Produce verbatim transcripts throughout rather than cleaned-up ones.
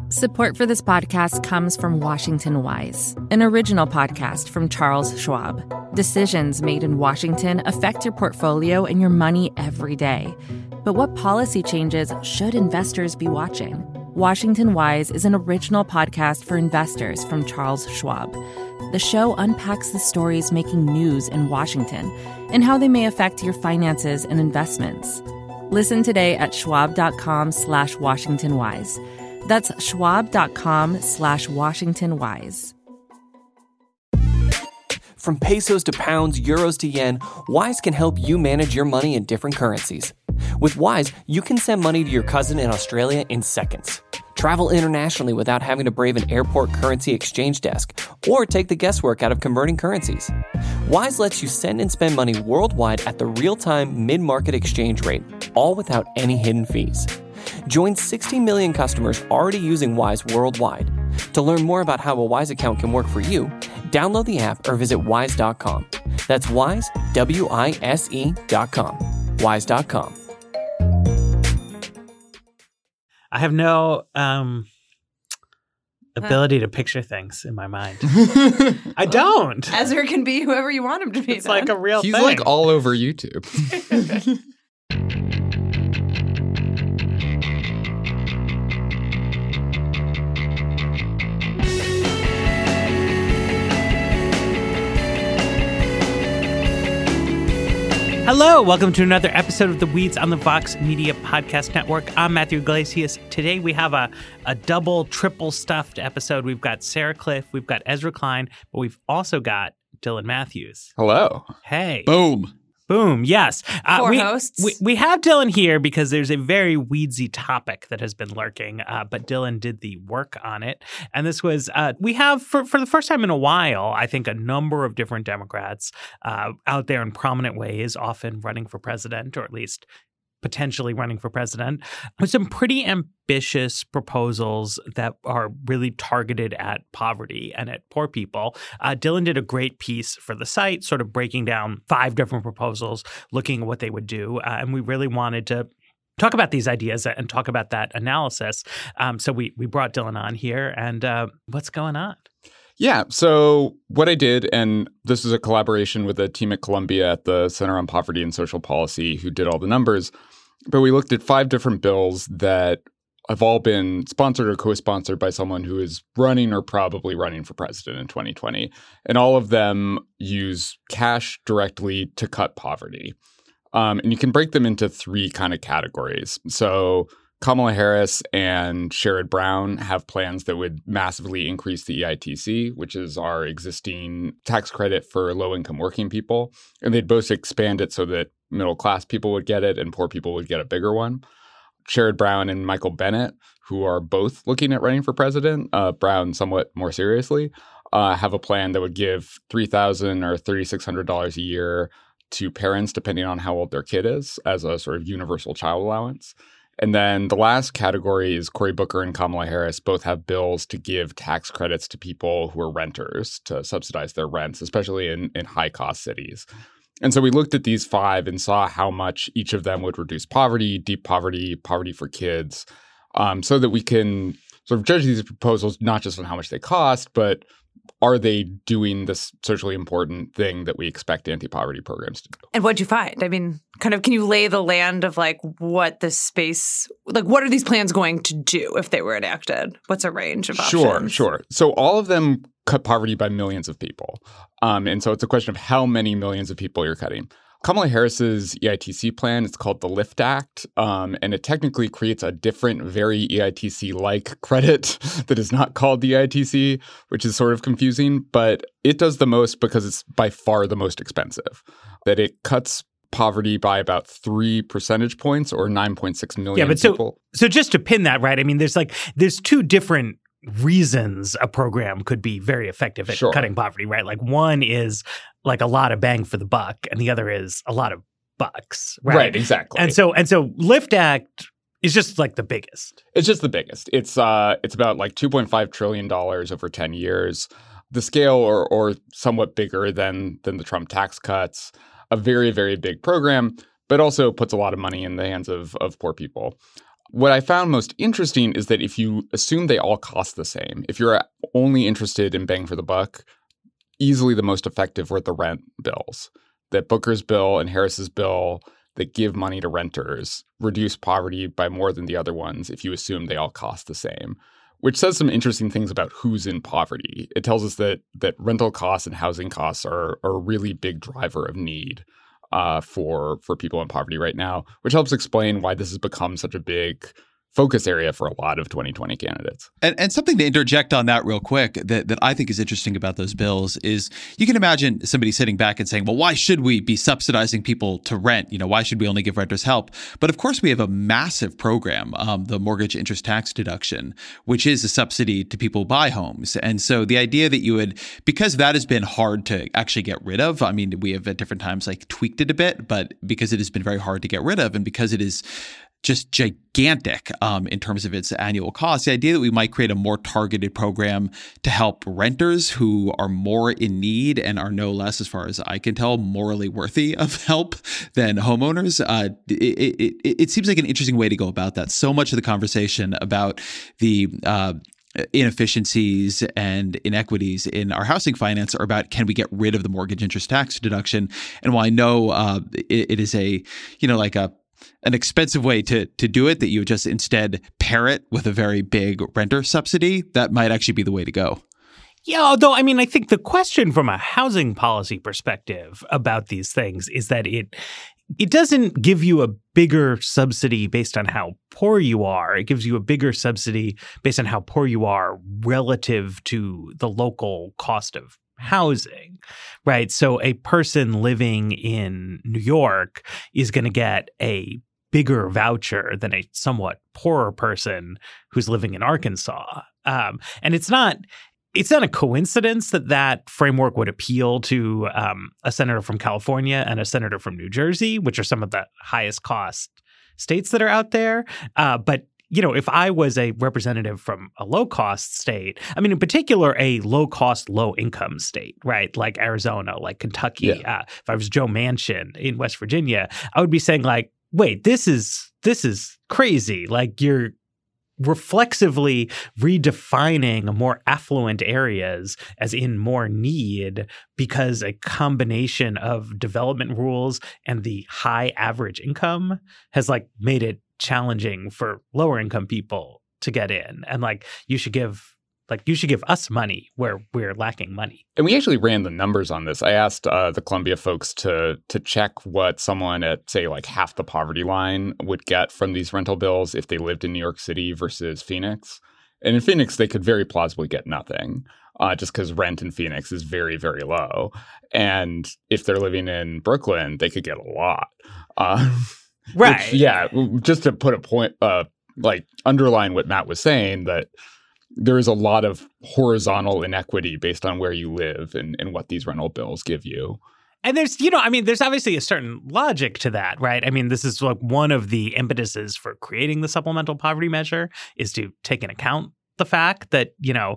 Support for this podcast comes from Washington Wise, an original podcast from Charles Schwab. Decisions made in Washington affect your portfolio and your money every day. But what policy changes should investors be watching? Washington Wise is an original podcast for investors from Charles Schwab. The show unpacks the stories making news in Washington and how they may affect your finances and investments. Listen today at schwab.com slash Washington Wise. That's schwab.com slash Washington Wise. From pesos to pounds, euros to yen, Wise can help you manage your money in different currencies. With Wise, you can send money to your cousin in Australia in seconds. Travel internationally without having to brave an airport currency exchange desk or take the guesswork out of converting currencies. Wise lets you send and spend money worldwide at the real-time mid-market exchange rate, all without any hidden fees. Join sixty million customers already using Wise worldwide. To learn more about how a Wise account can work for you, download the app or visit wise dot com. That's Wise, W I S E dot com. wise dot com. I have no um, ability to picture things in my mind. I don't. Ezra can be whoever you want him to be. It's then. like a real He's thing. like all over YouTube. Hello, welcome to another episode of The Weeds on the Vox Media Podcast Network. I'm Matthew Iglesias. Today we have a, a double, triple stuffed episode. We've got Sarah Kliff, we've got Ezra Klein, but we've also got Dylan Matthews. Hello. Hey. Boom. Boom, yes. Uh, Four we, hosts. We, we have Dylan here because there's a very weedsy topic that has been lurking, uh, but Dylan did the work on it. And this was, uh, we have, for, for the first time in a while, I think a number of different Democrats uh, out there in prominent ways, often running for president, or at least potentially running for president, with some pretty ambitious proposals that are really targeted at poverty and at poor people. Uh, Dylan did a great piece for the site, sort of breaking down five different proposals, looking at what they would do. Uh, and we really wanted to talk about these ideas and talk about that analysis. Um, so we we brought Dylan on here. And uh, what's going on? Yeah. So what I did, and this is a collaboration with a team at Columbia at the Center on Poverty and Social Policy who did all the numbers. But we looked at five different bills that have all been sponsored or co-sponsored by someone who is running or probably running for president in twenty twenty. And all of them use cash directly to cut poverty. Um, and you can break them into three kind of categories. So Kamala Harris and Sherrod Brown have plans that would massively increase the E I T C, which is our existing tax credit for low-income working people. And they'd both expand it so that middle-class people would get it and poor people would get a bigger one. Sherrod Brown and Michael Bennet, who are both looking at running for president, uh, Brown somewhat more seriously, uh, have a plan that would give three thousand dollars or three thousand six hundred dollars a year to parents, depending on how old their kid is, as a sort of universal child allowance. And then the last category is Cory Booker and Kamala Harris both have bills to give tax credits to people who are renters to subsidize their rents, especially in, in high-cost cities. And so we looked at these five and saw how much each of them would reduce poverty, deep poverty, poverty for kids, um, so that we can sort of judge these proposals not just on how much they cost, but are they doing this socially important thing that we expect anti-poverty programs to do? And what'd you find? I mean, kind of, can you lay the land of like what this space, like what are these plans going to do if they were enacted? What's a range of options? Sure, sure. So all of them cut poverty by millions of people. Um, and so it's a question of how many millions of people you're cutting. Kamala Harris's E I T C plan, it's called the LIFT Act, um, and it technically creates a different, very E I T C-like credit that is not called the E I T C, which is sort of confusing, but it does the most because it's by far the most expensive. That it cuts poverty by about three percentage points or nine point six million yeah, but people. So, so just to pin that, right, I mean, there's like, there's two different reasons a program could be very effective at Sure. cutting poverty, right? Like one is like a lot of bang for the buck, and the other is a lot of bucks, right? Right, exactly. And so and so LIFT Act is just like the biggest. It's just the biggest. It's uh, it's about like two point five trillion dollars over ten years. The scale or or somewhat bigger than than the Trump tax cuts. A very, very big program, but also puts a lot of money in the hands of of poor people. What I found most interesting is that if you assume they all cost the same, if you're only interested in bang for the buck, easily the most effective were the rent bills. That Booker's bill and Harris's bill that give money to renters reduce poverty by more than the other ones if you assume they all cost the same, which says some interesting things about who's in poverty. It tells us that that rental costs and housing costs are, are a really big driver of need uh, for, for people in poverty right now, which helps explain why this has become such a big focus area for a lot of twenty twenty candidates. And, and something to interject on that real quick that, that I think is interesting about those bills is you can imagine somebody sitting back and saying, well, why should we be subsidizing people to rent? You know, why should we only give renters help? But of course, we have a massive program, um, the mortgage interest tax deduction, which is a subsidy to people who buy homes. And so the idea that you would, because that has been hard to actually get rid of, I mean, we have at different times like tweaked it a bit, but because it has been very hard to get rid of and because it is just gigantic um, in terms of its annual cost. The idea that we might create a more targeted program to help renters who are more in need and are no less, as far as I can tell, morally worthy of help than homeowners. Uh, it, it, it seems like an interesting way to go about that. So much of the conversation about the uh, inefficiencies and inequities in our housing finance are about, can we get rid of the mortgage interest tax deduction? And while I know uh, it, it is a, you know, like a an expensive way to to do it, that you just instead pair it with a very big renter subsidy, that might actually be the way to go. Yeah, although, I mean, I think the question from a housing policy perspective about these things is that it it doesn't give you a bigger subsidy based on how poor you are. It gives you a bigger subsidy based on how poor you are relative to the local cost of housing, right? So a person living in New York is going to get a bigger voucher than a somewhat poorer person who's living in Arkansas. Um, and it's not it's not a coincidence that that framework would appeal to um, a senator from California and a senator from New Jersey, which are some of the highest cost states that are out there. Uh, but you know, if I was a representative from a low-cost state, I mean, in particular, a low-cost, low-income state, right, like Arizona, like Kentucky, yeah. uh, if I was Joe Manchin in West Virginia, I would be saying, like, wait, this is this is crazy. Like, you're reflexively redefining more affluent areas as in more need because a combination of development rules and the high average income has, like, made it challenging for lower income people to get in. And like you should give like you should give us money where we're lacking money. And we actually ran the numbers on this. I asked uh, the Columbia folks to to check what someone at, say, like half the poverty line would get from these rental bills if they lived in New York City versus Phoenix. And in Phoenix, they could very plausibly get nothing. Uh, just because rent in Phoenix is very, very low. And if they're living in Brooklyn, they could get a lot. Uh, Right. Which, yeah. Just to put a point, uh, like underline what Matt was saying, that there is a lot of horizontal inequity based on where you live and, and what these rental bills give you. And there's, you know, I mean, there's obviously a certain logic to that, right? I mean, this is like one of the impetuses for creating the supplemental poverty measure is to take into account the fact that, you know,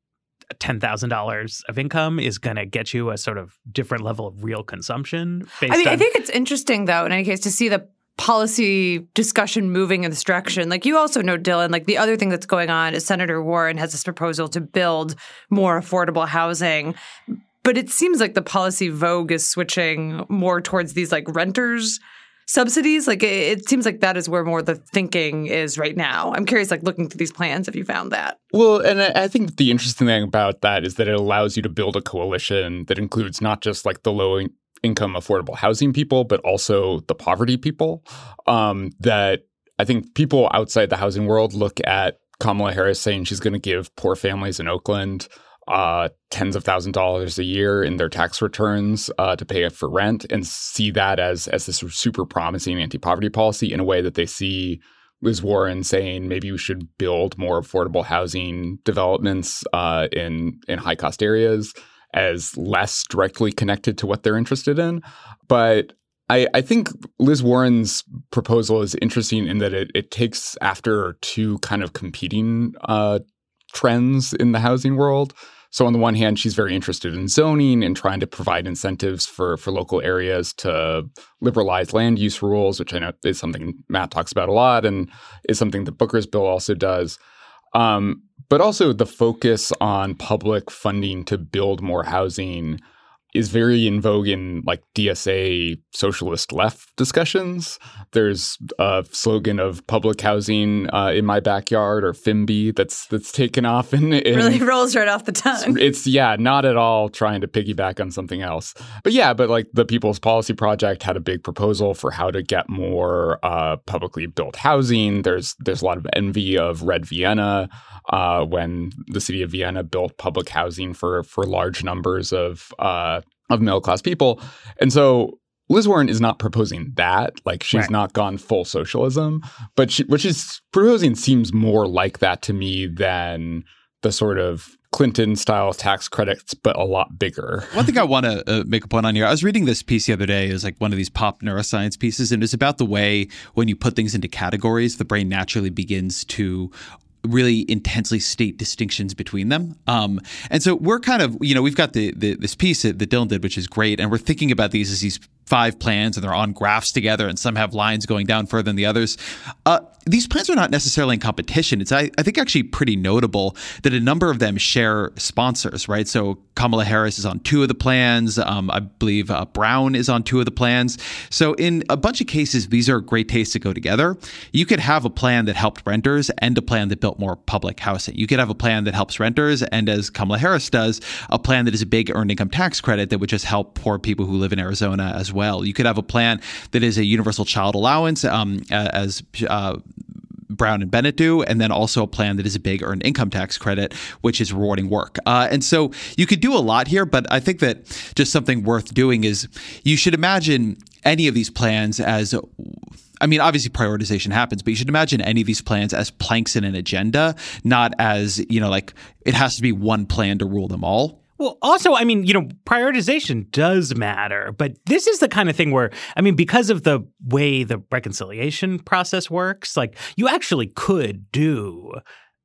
ten thousand dollars of income is going to get you a sort of different level of real consumption. Based I mean, on- I think it's interesting, though, in any case, to see the policy discussion moving in this direction. Like you also know, Dylan, like the other thing that's going on is Senator Warren has this proposal to build more affordable housing. But it seems like the policy vogue is switching more towards these like renters subsidies. Like it, it seems like that is where more the thinking is right now. I'm curious, like looking through these plans, if you found that. Well, and I, I think the interesting thing about that is that it allows you to build a coalition that includes not just like the low in- income affordable housing people, but also the poverty people. Um, that I think people outside the housing world look at Kamala Harris saying she's going to give poor families in Oakland uh, tens of thousands of dollars a year in their tax returns uh, to pay for rent, and see that as as this super promising anti-poverty policy in a way that they see Liz Warren saying maybe we should build more affordable housing developments uh, in in high cost areas as less directly connected to what they're interested in. But I, I think Liz Warren's proposal is interesting in that it, it takes after two kind of competing uh, trends in the housing world. So on the one hand, she's very interested in zoning and trying to provide incentives for, for local areas to liberalize land use rules, which I know is something Matt talks about a lot and is something that Booker's bill also does. Um, but also the focus on public funding to build more housing is very in vogue in like D S A socialist left discussions. There's a slogan of public housing uh, in my backyard, or FIMBY, that's that's taken off. In, in really rolls right off the tongue. It's, yeah, not at all trying to piggyback on something else. But yeah, but like the People's Policy Project had a big proposal for how to get more uh, publicly built housing. There's there's a lot of envy of Red Vienna uh, when the city of Vienna built public housing for for large numbers of uh, of middle-class people. And so Liz Warren is not proposing that. Like, she's right. not gone full socialism. But she, what she's proposing seems more like that to me than the sort of Clinton-style tax credits, but a lot bigger. One thing I want to uh, make a point on here, I was reading this piece the other day. It was like one of these pop neuroscience pieces, and it's about the way when you put things into categories, the brain naturally begins to really intensely state distinctions between them. Um, and so we're kind of, you know, we've got the, the this piece that, that Dylan did, which is great. And we're thinking about these as these five plans, and they're on graphs together, and some have lines going down further than the others. Uh, these plans are not necessarily in competition. It's, I, I think, actually pretty notable that a number of them share sponsors, right? So Kamala Harris is on two of the plans. Um, I believe uh, Brown is on two of the plans. So in a bunch of cases, these are great tastes to go together. You could have a plan that helped renters and a plan that built more public housing. You could have a plan that helps renters, and as Kamala Harris does, a plan that is a big earned income tax credit that would just help poor people who live in Arizona as well. You could have a plan that is a universal child allowance, um, as uh, Brown and Bennett do, and then also a plan that is a big earned income tax credit, which is rewarding work. Uh, and so you could do a lot here, but I think that just something worth doing is you should imagine any of these plans as, I mean, obviously prioritization happens, but you should imagine any of these plans as planks in an agenda, not as, you know, like it has to be one plan to rule them all. Well, also, I mean, you know, prioritization does matter, but this is the kind of thing where, I mean, because of the way the reconciliation process works, like you actually could do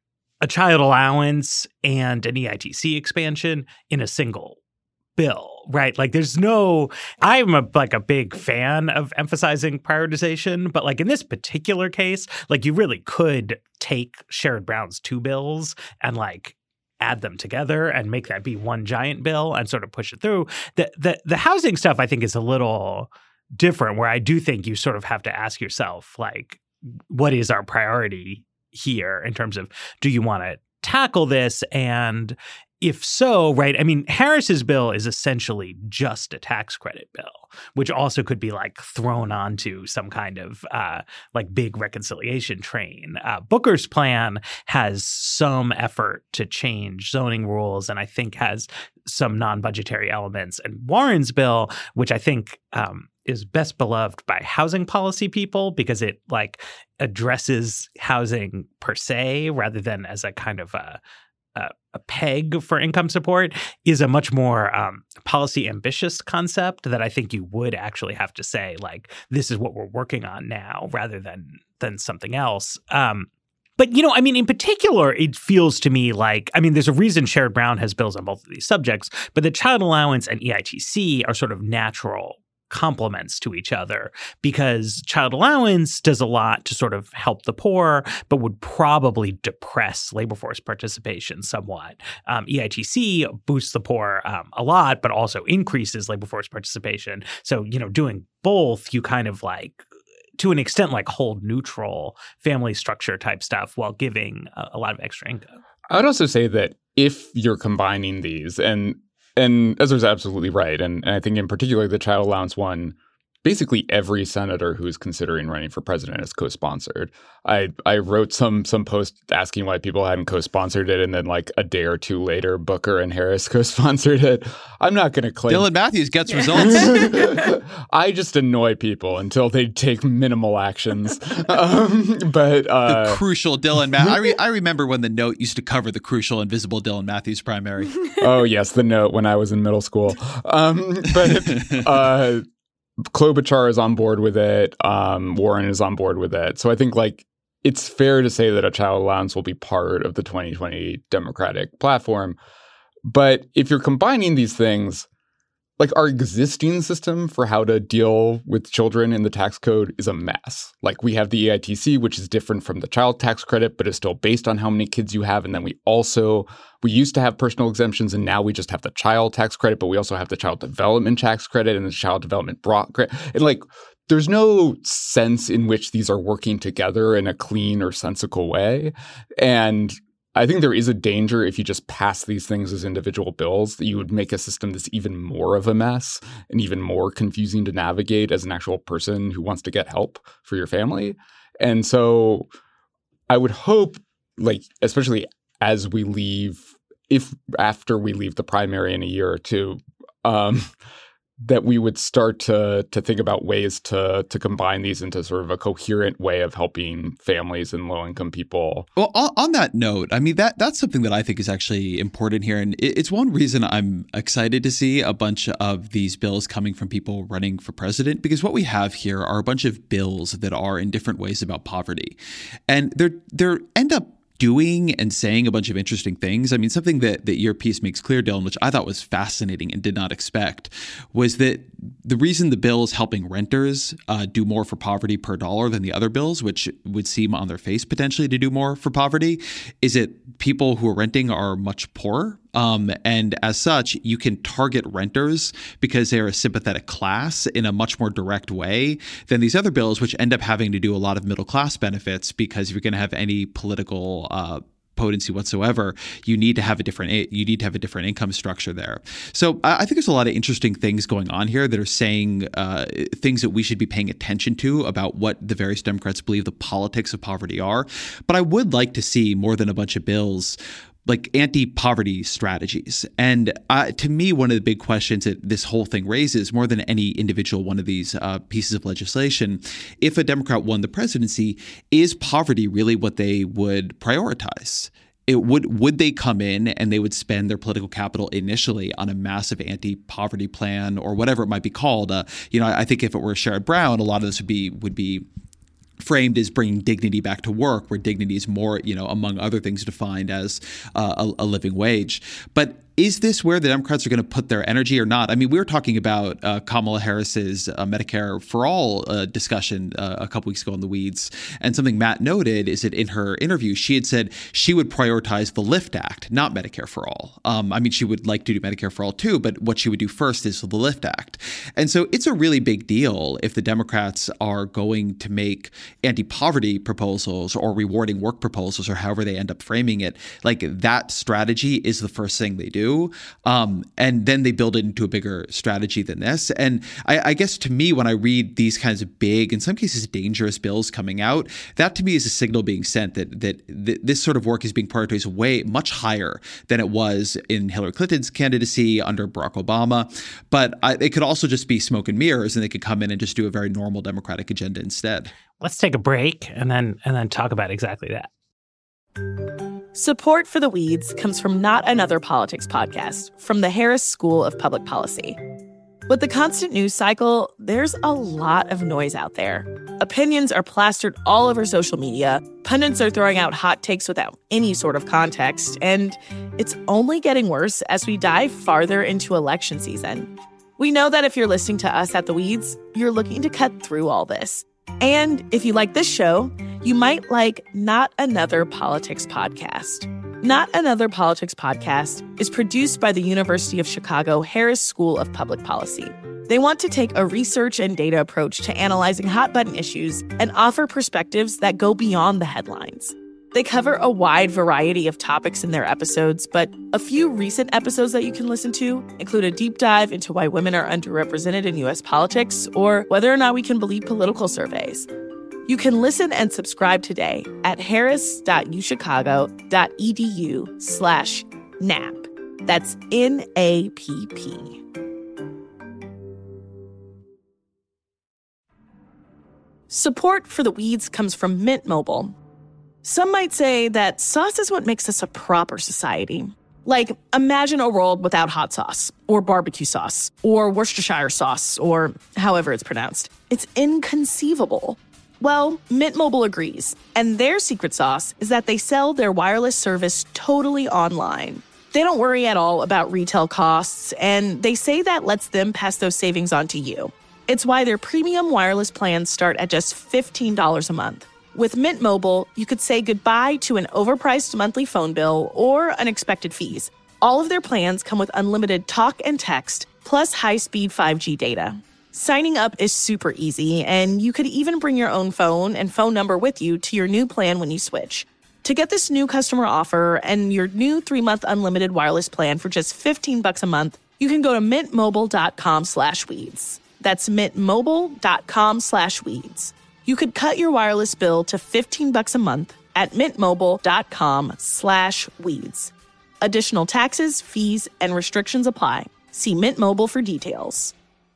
a child allowance and an E I T C expansion in a single bill, right? Like there's no, I'm a, like a big fan of emphasizing prioritization, but like in this particular case, like you really could take Sherrod Brown's two bills and like add them together and make that be one giant bill and sort of push it through. The, the the housing stuff, I think, is a little different, where I do think you sort of have to ask yourself, like, what is our priority here in terms of, do you want to tackle this? And if so, right, I mean, Harris's bill is essentially just a tax credit bill, which also could be like thrown onto some kind of uh, like big reconciliation train. Uh, Booker's plan has some effort to change zoning rules, and I think has some non-budgetary elements. And Warren's bill, which I think um, is best beloved by housing policy people because it like addresses housing per se rather than as a kind of a Uh, a peg for income support, is a much more um, policy ambitious concept that I think you would actually have to say, like, this is what we're working on now rather than than something else. Um, but, you know, I mean, in particular, it feels to me like, I mean, there's a reason Sherrod Brown has bills on both of these subjects, but the child allowance and E I T C are sort of natural complements to each other, because child allowance does a lot to sort of help the poor, but would probably depress labor force participation somewhat. Um, E I T C boosts the poor um, a lot, but also increases labor force participation. So, you know, doing both, you kind of like, to an extent, like hold neutral family structure type stuff while giving a, a lot of extra income. I would also say that if you're combining these, and And Ezra's absolutely right. And, and I think in particular, the child allowance one, basically every senator who is considering running for president is co-sponsored. I, I wrote some some post asking why people hadn't co-sponsored it, and then like a day or two later, Booker and Harris co-sponsored it. I'm not going to claim... Dylan Matthews gets results. I just annoy people until they take minimal actions. Um, but uh, the crucial Dylan Matthews. I, re- I remember when the Note used to cover the crucial invisible Dylan Matthews primary. Oh, yes, the Note when I was in middle school. Um, but... Uh, Klobuchar is on board with it. Um, Warren is on board with it. So I think like it's fair to say that a child allowance will be part of the twenty twenty Democratic platform. But if you're combining these things, like our existing system for how to deal with children in the tax code is a mess. Like we have the E I T C, which is different from the child tax credit, but is still based on how many kids you have. And then we also, we used to have personal exemptions and now we just have the child tax credit, but we also have the child development tax credit and the child development broad credit. And like, there's no sense in which these are working together in a clean or sensical way. And I think there is a danger if you just pass these things as individual bills that you would make a system that's even more of a mess and even more confusing to navigate as an actual person who wants to get help for your family. And so I would hope, like, especially as we leave, if after we leave the primary in a year or two, um, that we would start to to think about ways to to combine these into sort of a coherent way of helping families and low-income people. Well, on, on that note, I mean, that that's something that I think is actually important here. And it, it's one reason I'm excited to see a bunch of these bills coming from people running for president, because what we have here are a bunch of bills that are in different ways about poverty. And they're they're end up doing and saying a bunch of interesting things. I mean, something that, that your piece makes clear, Dylan, which I thought was fascinating and did not expect, was that the reason the bill is helping renters uh, do more for poverty per dollar than the other bills, which would seem on their face potentially to do more for poverty, is that people who are renting are much poorer. Um, and as such, you can target renters because they're a sympathetic class in a much more direct way than these other bills, which end up having to do a lot of middle class benefits, because if you're going to have any political uh, potency whatsoever, you need to have a different you need to have a different income structure there. So I think there's a lot of interesting things going on here that are saying uh, things that we should be paying attention to about what the various Democrats believe the politics of poverty are. But I would like to see more than a bunch of bills like anti-poverty strategies. And uh, to me, one of the big questions that this whole thing raises, more than any individual one of these uh, pieces of legislation, if a Democrat won the presidency, is poverty really what they would prioritize? It would would they come in and they would spend their political capital initially on a massive anti-poverty plan or whatever it might be called? Uh, you know, I think if it were Sherrod Brown, a lot of this would be would be framed as bringing dignity back to work, where dignity is more, you know, among other things, defined as uh, a, a living wage. But is this where the Democrats are going to put their energy or not? I mean, we were talking about uh, Kamala Harris's uh, Medicare for All uh, discussion uh, a couple weeks ago in the Weeds. And something Matt noted is that in her interview, she had said she would prioritize the LIFT Act, not Medicare for All. Um, I mean, she would like to do Medicare for All too, but what she would do first is the LIFT Act. And so it's a really big deal if the Democrats are going to make anti-poverty proposals or rewarding work proposals, or however they end up framing it. Like, that strategy is the first thing they do. Um, and then they build it into a bigger strategy than this. And I, I guess to me, when I read these kinds of big, in some cases dangerous bills coming out, that to me is a signal being sent that that, that this sort of work is being prioritized way much higher than it was in Hillary Clinton's candidacy under Barack Obama. But I, it could also just be smoke and mirrors, and they could come in and just do a very normal Democratic agenda instead. Let's take a break and then and then talk about exactly that. Support for The Weeds comes from Not Another Politics podcast from the Harris School of Public Policy. With the constant news cycle, there's a lot of noise out there. Opinions are plastered all over social media, pundits are throwing out hot takes without any sort of context, and it's only getting worse as we dive farther into election season. We know that if you're listening to us at The Weeds, you're looking to cut through all this. And if you like this show, you might like Not Another Politics podcast. Not Another Politics podcast is produced by the University of Chicago Harris School of Public Policy. They want to take a research and data approach to analyzing hot-button issues and offer perspectives that go beyond the headlines. They cover a wide variety of topics in their episodes, but a few recent episodes that you can listen to include a deep dive into why women are underrepresented in U S politics, or whether or not we can believe political surveys. You can listen and subscribe today at harris.uchicago.edu slash NAP. That's N A P P. Support for The Weeds comes from Mint Mobile. Some might say that sauce is what makes us a proper society. Like, imagine a world without hot sauce, or barbecue sauce, or Worcestershire sauce, or however it's pronounced. It's inconceivable. Well, Mint Mobile agrees, and their secret sauce is that they sell their wireless service totally online. They don't worry at all about retail costs, and they say that lets them pass those savings on to you. It's why their premium wireless plans start at just fifteen dollars a month. With Mint Mobile, you could say goodbye to an overpriced monthly phone bill or unexpected fees. All of their plans come with unlimited talk and text, plus high-speed five G data. Signing up is super easy, and you could even bring your own phone and phone number with you to your new plan when you switch. To get this new customer offer and your new three-month unlimited wireless plan for just fifteen bucks a month, you can go to mintmobile.com slash weeds. That's mintmobile.com slash weeds. You could cut your wireless bill to fifteen bucks a month at mintmobile.com slash weeds. Additional taxes, fees, and restrictions apply. See Mint Mobile for details.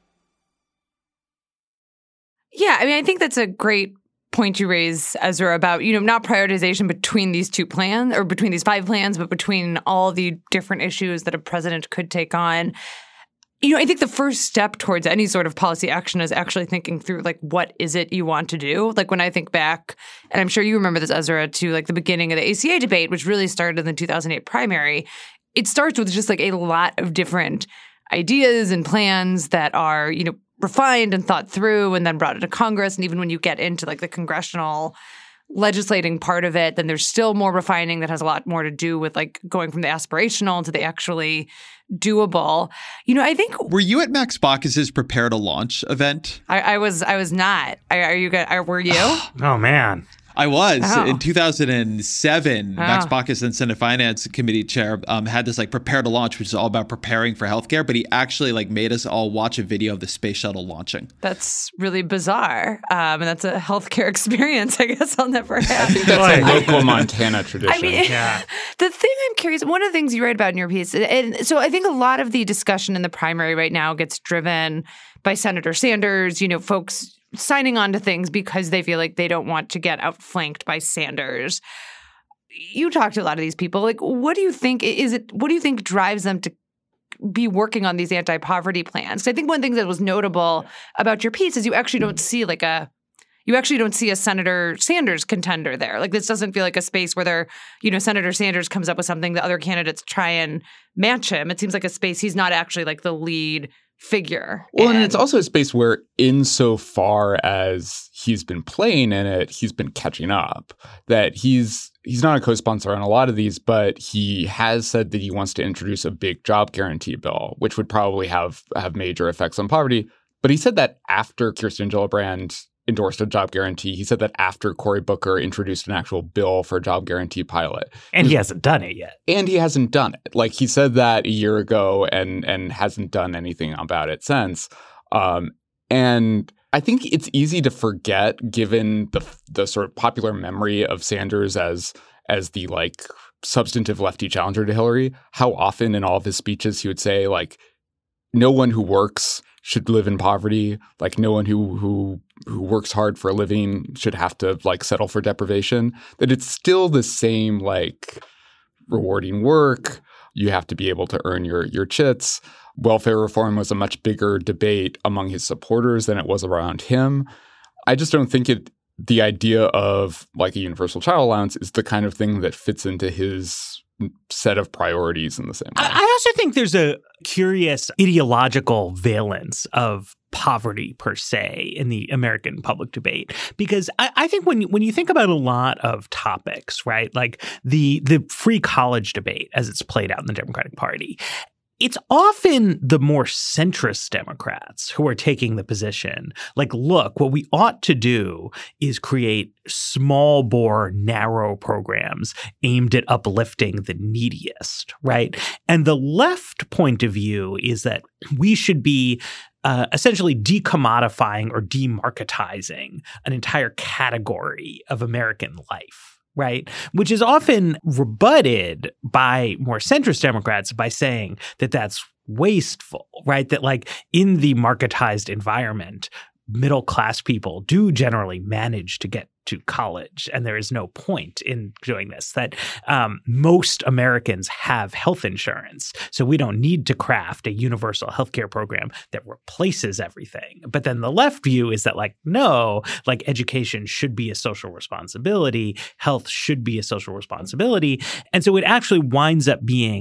Yeah, I mean, I think that's a great point you raise, Ezra, about, you know, not prioritization between these two plans or between these five plans, but between all the different issues that a president could take on. You know, I think the first step towards any sort of policy action is actually thinking through, like, what is it you want to do? Like, when I think back, and I'm sure you remember this, Ezra, to like the beginning of the A C A debate, which really started in the two thousand eight primary, it starts with just like a lot of different ideas and plans that are, you know, refined and thought through and then brought into Congress. And even when you get into like the congressional legislating part of it, then there's still more refining that has a lot more to do with like going from the aspirational to the actually doable. You know, I think. Were you at Max Baucus's Prepare to Launch event? I, I was. I was not. Are, are you? Are, were you? Oh man. I was. Oh. In two thousand seven, Oh. Max Baucus, then Senate Finance Committee chair, um, had this like Prepare to Launch, which is all about preparing for healthcare. But he actually like made us all watch a video of the space shuttle launching. That's really bizarre. Um, and that's a healthcare experience I guess I'll never have. I think that's a local Montana tradition. I mean, Yeah. the thing I'm curious, one of the things you write about in your piece, and so I think a lot of the discussion in the primary right now gets driven by Senator Sanders, you know, folks signing on to things because they feel like they don't want to get outflanked by Sanders. You talk to a lot of these people. Like, what do you think is it? What do you think drives them to be working on these anti-poverty plans? 'Cause I think one thing that was notable about your piece is you actually don't see like a you actually don't see a Senator Sanders contender there. Like, this doesn't feel like a space where they're, you know, Senator Sanders comes up with something, the other candidates try and match him. It seems like a space he's not actually like the lead figure. Well, and, and it's also a space where insofar as he's been playing in it, he's been catching up. That he's he's not a co-sponsor on a lot of these, but he has said that he wants to introduce a big job guarantee bill, which would probably have, have major effects on poverty. But he said that after Kirsten Gillibrand endorsed a job guarantee. He said that after Cory Booker introduced an actual bill for a job guarantee pilot. And he hasn't done it yet. And he hasn't done it. Like, he said that a year ago and and hasn't done anything about it since. Um, and I think it's easy to forget, given the the sort of popular memory of Sanders as as the like substantive lefty challenger to Hillary, how often in all of his speeches he would say, like, no one who works should live in poverty. Like, no one who who who works hard for a living should have to like settle for deprivation. That it's still the same like rewarding work. You have to be able to earn your your chits. Welfare reform was a much bigger debate among his supporters than it was around him. I just don't think it. The idea of like a universal child allowance is the kind of thing that fits into his set of priorities in the same way. I also think there's a curious ideological valence of poverty per se in the American public debate, because I, I think when when you think about a lot of topics, right, like the the free college debate as it's played out in the Democratic Party, it's often the more centrist Democrats who are taking the position like, look, what we ought to do is create small bore, narrow programs aimed at uplifting the neediest, right? And the left point of view is that we should be Uh, essentially decommodifying or demarketizing an entire category of American life, right? Which is often rebutted by more centrist Democrats by saying that that's wasteful, right? That like in the marketized environment, middle-class people do generally manage to get to college, and there is no point in doing this, that um, most Americans have health insurance, so we don't need to craft a universal healthcare program that replaces everything. But then the left view is that, like, no, like education should be a social responsibility, health should be a social responsibility, and so it actually winds up being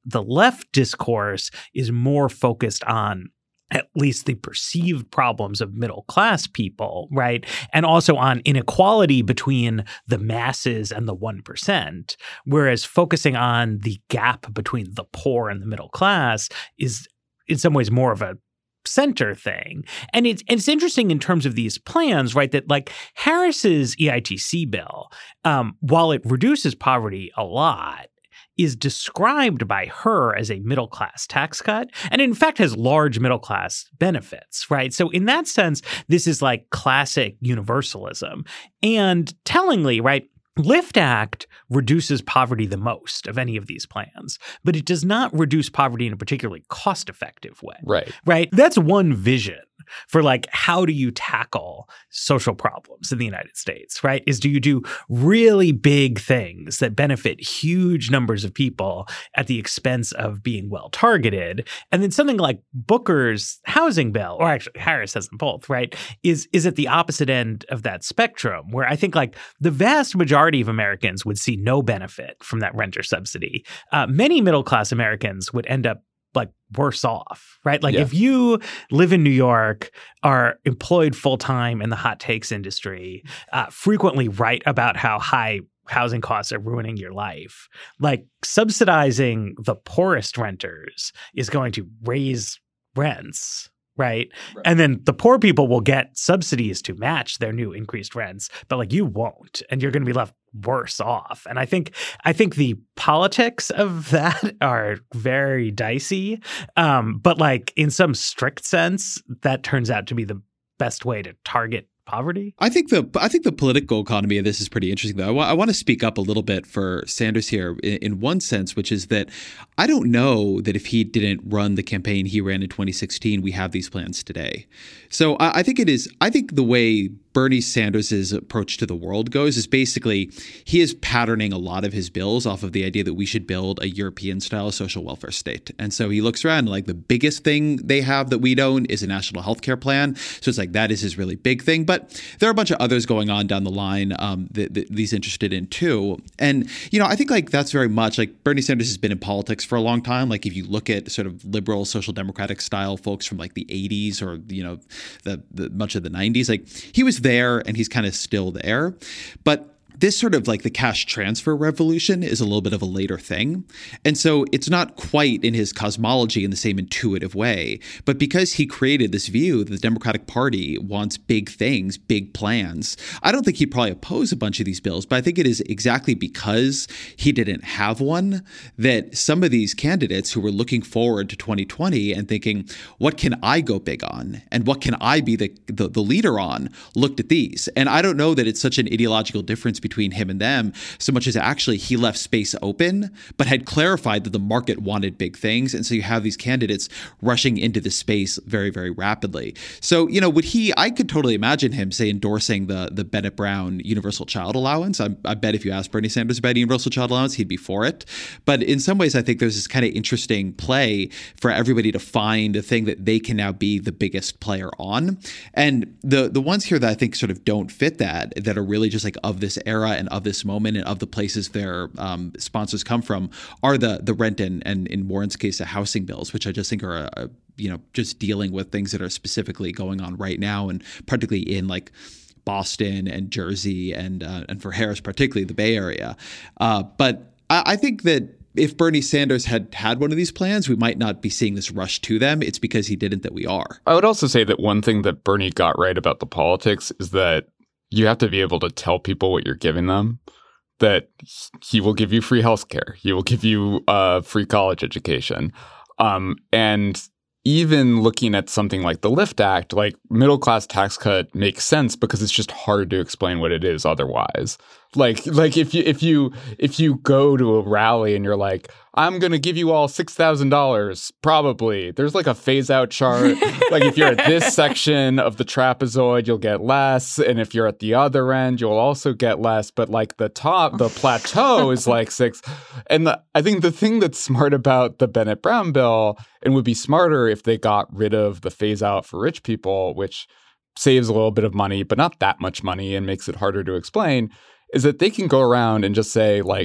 the left discourse is more focused on at least the perceived problems of middle class people, right? And also on inequality between the masses and the one percent, whereas focusing on the gap between the poor and the middle class is in some ways more of a center thing. And it's and it's interesting in terms of these plans, right, that like Harris's E I T C bill, um, while it reduces poverty a lot, is described by her as a middle-class tax cut, and in fact has large middle-class benefits, right? So in that sense, this is like classic universalism. And tellingly, right, LIFT Act reduces poverty the most of any of these plans, but it does not reduce poverty in a particularly cost-effective way. Right. Right? That's one vision for like, how do you tackle social problems in the United States, right? Is do you do really big things that benefit huge numbers of people at the expense of being well targeted? And then something like Booker's housing bill, or actually Harris has them both, right, is, is at the opposite end of that spectrum, where I think like the vast majority of Americans would see no benefit from that renter subsidy. Uh, many middle-class Americans would end up like worse off, right? Like yeah. if you live in New York, are employed full-time in the hot takes industry, uh, frequently write about how high housing costs are ruining your life, like subsidizing the poorest renters is going to raise rents. Right? right. And then the poor people will get subsidies to match their new increased rents, but like you won't, and you're going to be left worse off. And I think I think the politics of that are very dicey. Um, but like in some strict sense, that turns out to be the best way to target poverty. I think the I think the political economy of this is pretty interesting, though. I, w- I want to speak up a little bit for Sanders here in, in one sense, which is that I don't know that if he didn't run the campaign he ran in twenty sixteen, we have these plans today. So I, I think it is. I think the way Bernie Sanders' approach to the world goes is basically he is patterning a lot of his bills off of the idea that we should build a European-style social welfare state. And so he looks around and like the biggest thing they have that we don't is a national health care plan. So it's like that is his really big thing. But there are a bunch of others going on down the line um, that, that he's interested in too. And, you know, I think like that's very much like Bernie Sanders has been in politics for a long time. Like if you look at sort of liberal social democratic style folks from like the eighties or, you know, the, the much of the nineties, like he was there and he's kind of still there. But this sort of like the cash transfer revolution is a little bit of a later thing. And so it's not quite in his cosmology in the same intuitive way. But because he created this view that the Democratic Party wants big things, big plans, I don't think he'd probably oppose a bunch of these bills. But I think it is exactly because he didn't have one that some of these candidates who were looking forward to twenty twenty and thinking, what can I go big on? And what can I be the, the, the leader on? Looked at these. And I don't know that it's such an ideological difference between him and them, so much as actually he left space open, but had clarified that the market wanted big things. And so you have these candidates rushing into the space very, very rapidly. So, you know, would he, I could totally imagine him, say, endorsing the the Bennett Brown universal child allowance. I, I bet if you asked Bernie Sanders about universal child allowance, he'd be for it. But in some ways, I think there's this kind of interesting play for everybody to find a thing that they can now be the biggest player on. And the the ones here that I think sort of don't fit that, that are really just like of this era and of this moment and of the places their um, sponsors come from, are the the rent and, and in Warren's case, the housing bills, which I just think are, a, a, you know, just dealing with things that are specifically going on right now, and particularly in like Boston and Jersey and uh, and for Harris, particularly the Bay Area. Uh, but I, I think that if Bernie Sanders had had one of these plans, we might not be seeing this rush to them. It's because he didn't that we are. I would also say that one thing that Bernie got right about the politics is that you have to be able to tell people what you're giving them, that he will give you free healthcare. He will give you a free college education. Um, and even looking at something like the LIFT Act, like middle class tax cut makes sense because it's just hard to explain what it is otherwise. Like, like if you if you if you go to a rally and you're like, I'm gonna give you all six thousand dollars, probably there's like a phase out chart. Like if you're at this section of the trapezoid, you'll get less, and if you're at the other end, you'll also get less. But like the top, the plateau is like six. And the, I think the thing that's smart about the Bennett Brown bill, and would be smarter if they got rid of the phase out for rich people, which saves a little bit of money, but not that much money, and makes it harder to explain, is that they can go around and just say, like,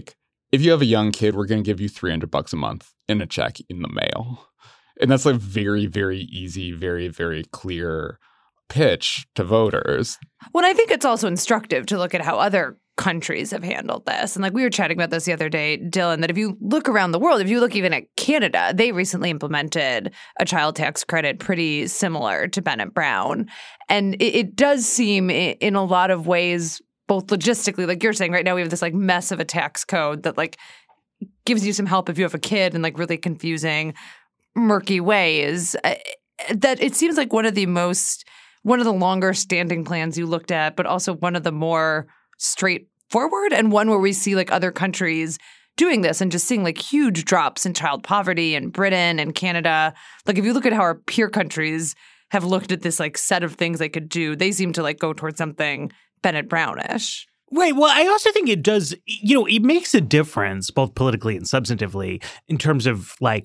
if you have a young kid, we're going to give you three hundred bucks a month in a check in the mail. And that's a very, very easy, very, very clear pitch to voters. Well, I think it's also instructive to look at how other countries have handled this. And like we were chatting about this the other day, Dylan, that if you look around the world, if you look even at Canada, they recently implemented a child tax credit pretty similar to Bennett Brown. And it, it does seem in a lot of ways, both logistically, like you're saying right now, we have this like mess of a tax code that like gives you some help if you have a kid in like really confusing, murky ways. Uh, that it seems like one of the most one of the longer standing plans you looked at, but also one of the more straightforward and one where we see like other countries doing this and just seeing like huge drops in child poverty in Britain and Canada. Like if you look at how our peer countries have looked at this like set of things they could do, they seem to like go towards something Bennett Brownish. Right. Well, I also think it does, you know, it makes a difference both politically and substantively in terms of like,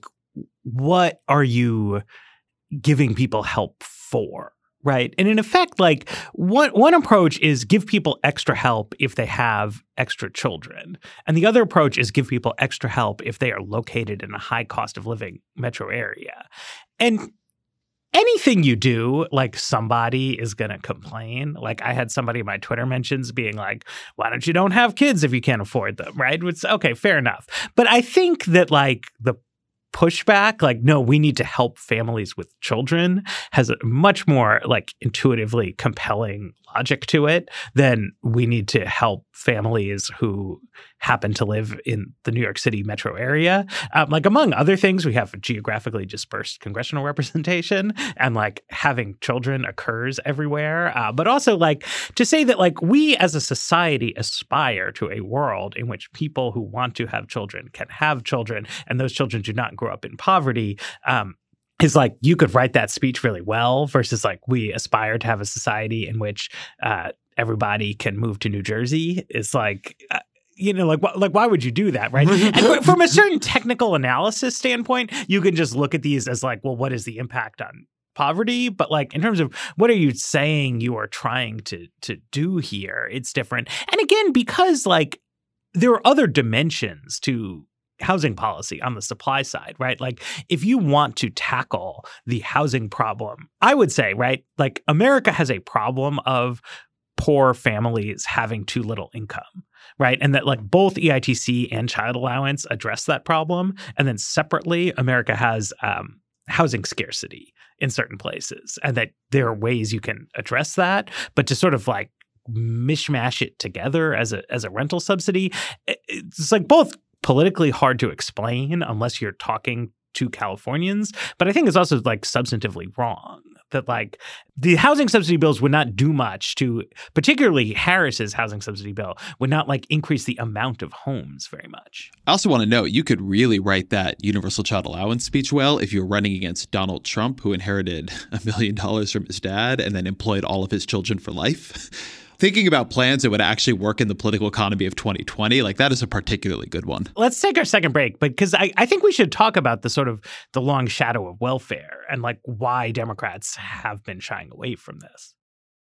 what are you giving people help for? Right. And in effect, like one one approach is give people extra help if they have extra children. And the other approach is give people extra help if they are located in a high cost of living metro area. And anything you do, like somebody is going to complain. Like I had somebody in my Twitter mentions being like, why don't you don't have kids if you can't afford them? Right. It's okay, fair enough. But I think that like the pushback, like, no, we need to help families with children, has a much more like intuitively compelling logic to it than we need to help families who happen to live in the New York City metro area. Um, like among other things, we have geographically dispersed congressional representation and like having children occurs everywhere. Uh, but also like to say that like we as a society aspire to a world in which people who want to have children can have children and those children do not grow up in poverty. Um, is like you could write that speech really well versus like we aspire to have a society in which uh, everybody can move to New Jersey. It's like, uh, you know, like, wh- like why would you do that, right? And from a certain technical analysis standpoint, you can just look at these as like, well, what is the impact on poverty? But like in terms of what are you saying you are trying to to do here, it's different. And again, because like there are other dimensions to housing policy on the supply side, right? Like if you want to tackle the housing problem, I would say, right, like America has a problem of poor families having too little income, right? And that like both E I T C and child allowance address that problem. And then separately, America has um, housing scarcity in certain places and that there are ways you can address that. But to sort of like mishmash it together as a as a rental subsidy, it's like both politically hard to explain unless you're talking to Californians. But I think it's also like substantively wrong that like the housing subsidy bills would not do much to, particularly Harris's housing subsidy bill would not like increase the amount of homes very much. I also want to note, you could really write that universal child allowance speech well if you're running against Donald Trump, who inherited a million dollars from his dad and then employed all of his children for life. Thinking about plans that would actually work in the political economy of twenty twenty, like that is a particularly good one. Let's take our second break, but because I, I think we should talk about the sort of the long shadow of welfare and like why Democrats have been shying away from this.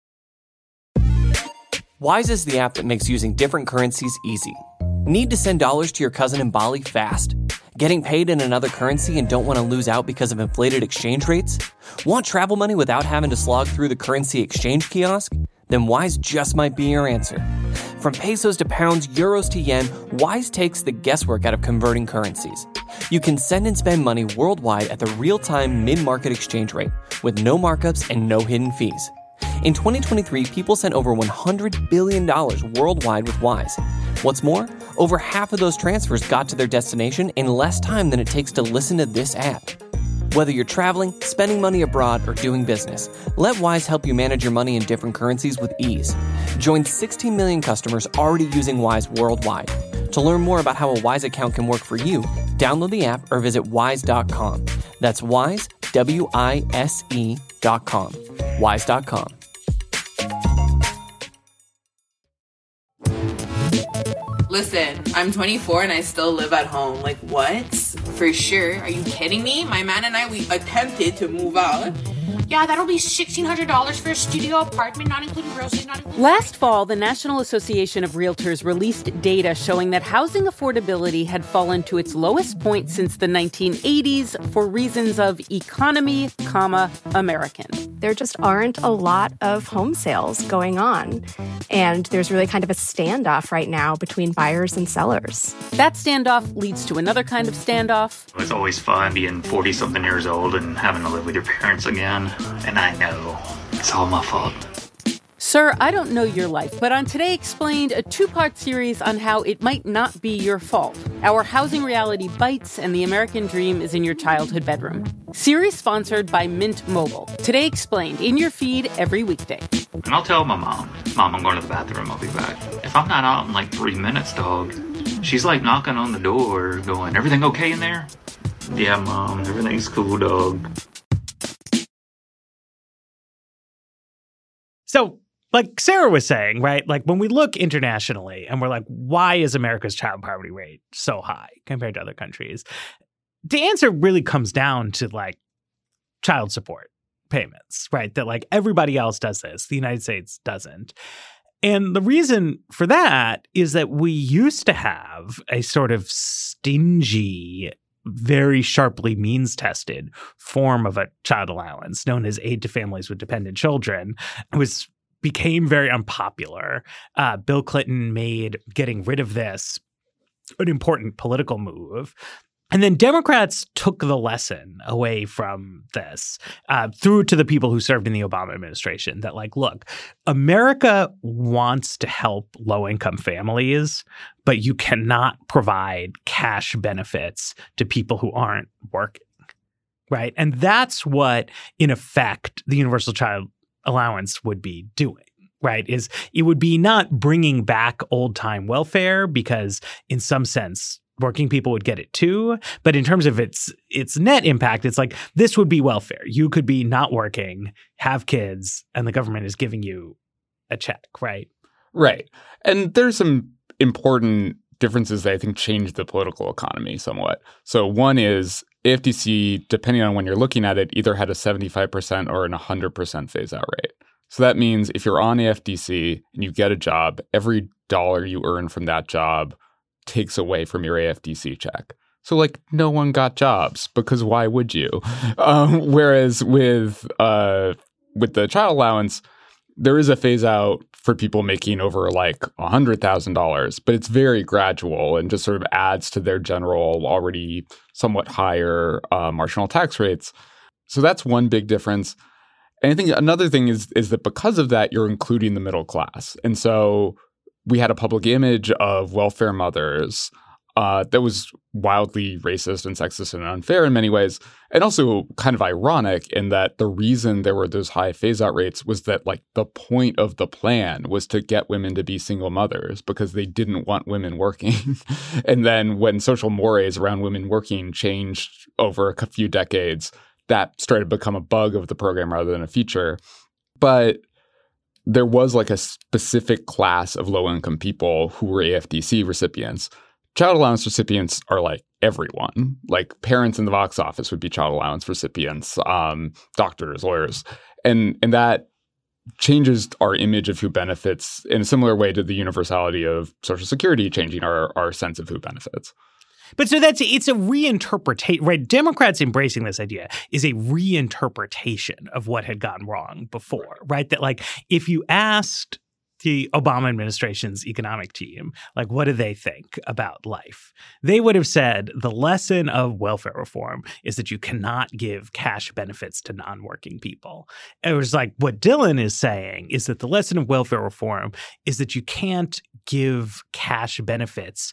Wise is the app that makes using different currencies easy. Need to send dollars to your cousin in Bali fast? Getting paid in another currency and don't want to lose out because of inflated exchange rates? Want travel money without having to slog through the currency exchange kiosk? Then Wise just might be your answer. From pesos to pounds, euros to yen, Wise takes the guesswork out of converting currencies. You can send and spend money worldwide at the real-time mid-market exchange rate with no markups and no hidden fees. In twenty twenty-three, people sent over one hundred billion dollars worldwide with Wise. What's more, over half of those transfers got to their destination in less time than it takes to listen to this app. Whether you're traveling, spending money abroad, or doing business, let Wise help you manage your money in different currencies with ease. Join sixteen million customers already using Wise worldwide. To learn more about how a Wise account can work for you, download the app or visit wise dot com. That's Wise, W I S E dot com. wise dot com. Listen, I'm twenty-four and I still live at home. Like, what? For sure. Are you kidding me? My man and I, we attempted to move out. Yeah, that'll be sixteen hundred dollars for a studio apartment, not including groceries, not including... Last fall, the National Association of Realtors released data showing that housing affordability had fallen to its lowest point since the nineteen eighties for reasons of economy, comma, American. There just aren't a lot of home sales going on. And there's really kind of a standoff right now between buyers and sellers. That standoff leads to another kind of standoff. It's always fun being forty-something years old and having to live with your parents again. And I know it's all my fault. Sir, I don't know your life, but on Today Explained, a two-part series on how it might not be your fault. Our housing reality bites and the American dream is in your childhood bedroom. Series sponsored by Mint Mobile. Today Explained, in your feed every weekday. And I'll tell my mom, Mom, I'm going to the bathroom, I'll be back. If I'm not out in like three minutes, dog, she's like knocking on the door going, everything okay in there? Yeah, Mom, everything's cool, dog. So, like Sarah was saying, right, like when we look internationally and we're like, why is America's child poverty rate so high compared to other countries? The answer really comes down to like child support payments, right? That like everybody else does this. The United States doesn't. And the reason for that is that we used to have a sort of stingy, very sharply means-tested form of a child allowance known as aid to families with dependent children. It was became very unpopular. Uh, Bill Clinton made getting rid of this an important political move. And then Democrats took the lesson away from this uh, through to the people who served in the Obama administration that, like, look, America wants to help low-income families, but you cannot provide cash benefits to people who aren't working, right? And that's what, in effect, the universal child allowance would be doing. Right, is it would be not bringing back old time welfare because in some sense working people would get it too. But in terms of its its net impact, it's like this would be welfare. You could be not working, have kids, and the government is giving you a check, right? Right. And there's some important differences that I think change the political economy somewhat. So one is A F D C, depending on when you're looking at it, either had a seventy-five percent or an one hundred percent phase-out rate. So that means if you're on A F D C and you get a job, every dollar you earn from that job takes away from your A F D C check. So, like, no one got jobs because why would you? Um, whereas with uh, with the child allowance, there is a phase out for people making over like one hundred thousand dollars, but it's very gradual and just sort of adds to their general already somewhat higher uh, marginal tax rates. So that's one big difference. And I think another thing is is that because of that, you're including the middle class. And so we had a public image of welfare mothers uh, that was wildly racist and sexist and unfair in many ways, and also kind of ironic in that the reason there were those high phase-out rates was that, like, the point of the plan was to get women to be single mothers because they didn't want women working. And then when social mores around women working changed over a few decades, that started to become a bug of the program rather than a feature. But there was like a specific class of low-income people who were A F D C recipients. Child allowance recipients are like everyone. Like parents in the box office would be child allowance recipients, um, doctors, lawyers. And, and that changes our image of who benefits in a similar way to the universality of Social Security changing our, our sense of who benefits. But so that's it's a reinterpretation, right? Democrats embracing this idea is a reinterpretation of what had gone wrong before, right? That like if you asked the Obama administration's economic team, like, what do they think about life? They would have said the lesson of welfare reform is that you cannot give cash benefits to non-working people. It was like what Dylan is saying is that the lesson of welfare reform is that you can't give cash benefits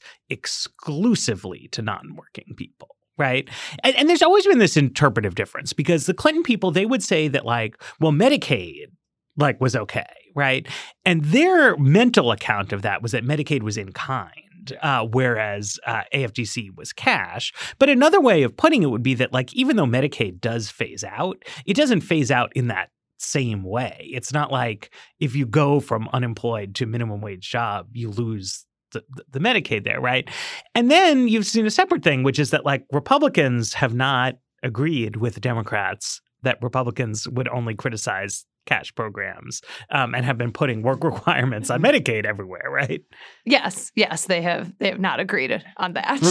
exclusively to non-working people. Right. And, and there's always been this interpretive difference because the Clinton people, they would say that like, well, Medicaid like was okay. Right. And their mental account of that was that Medicaid was in kind, uh, whereas uh, A F D C was cash. But another way of putting it would be that like even though Medicaid does phase out, it doesn't phase out in that same way. It's not like if you go from unemployed to minimum wage job, you lose the, the Medicaid there, right? And then you've seen a separate thing, which is that like Republicans have not agreed with Democrats that Republicans would only criticize cash programs um, and have been putting work requirements on Medicaid everywhere, right? Yes, yes, they have they have not agreed on that.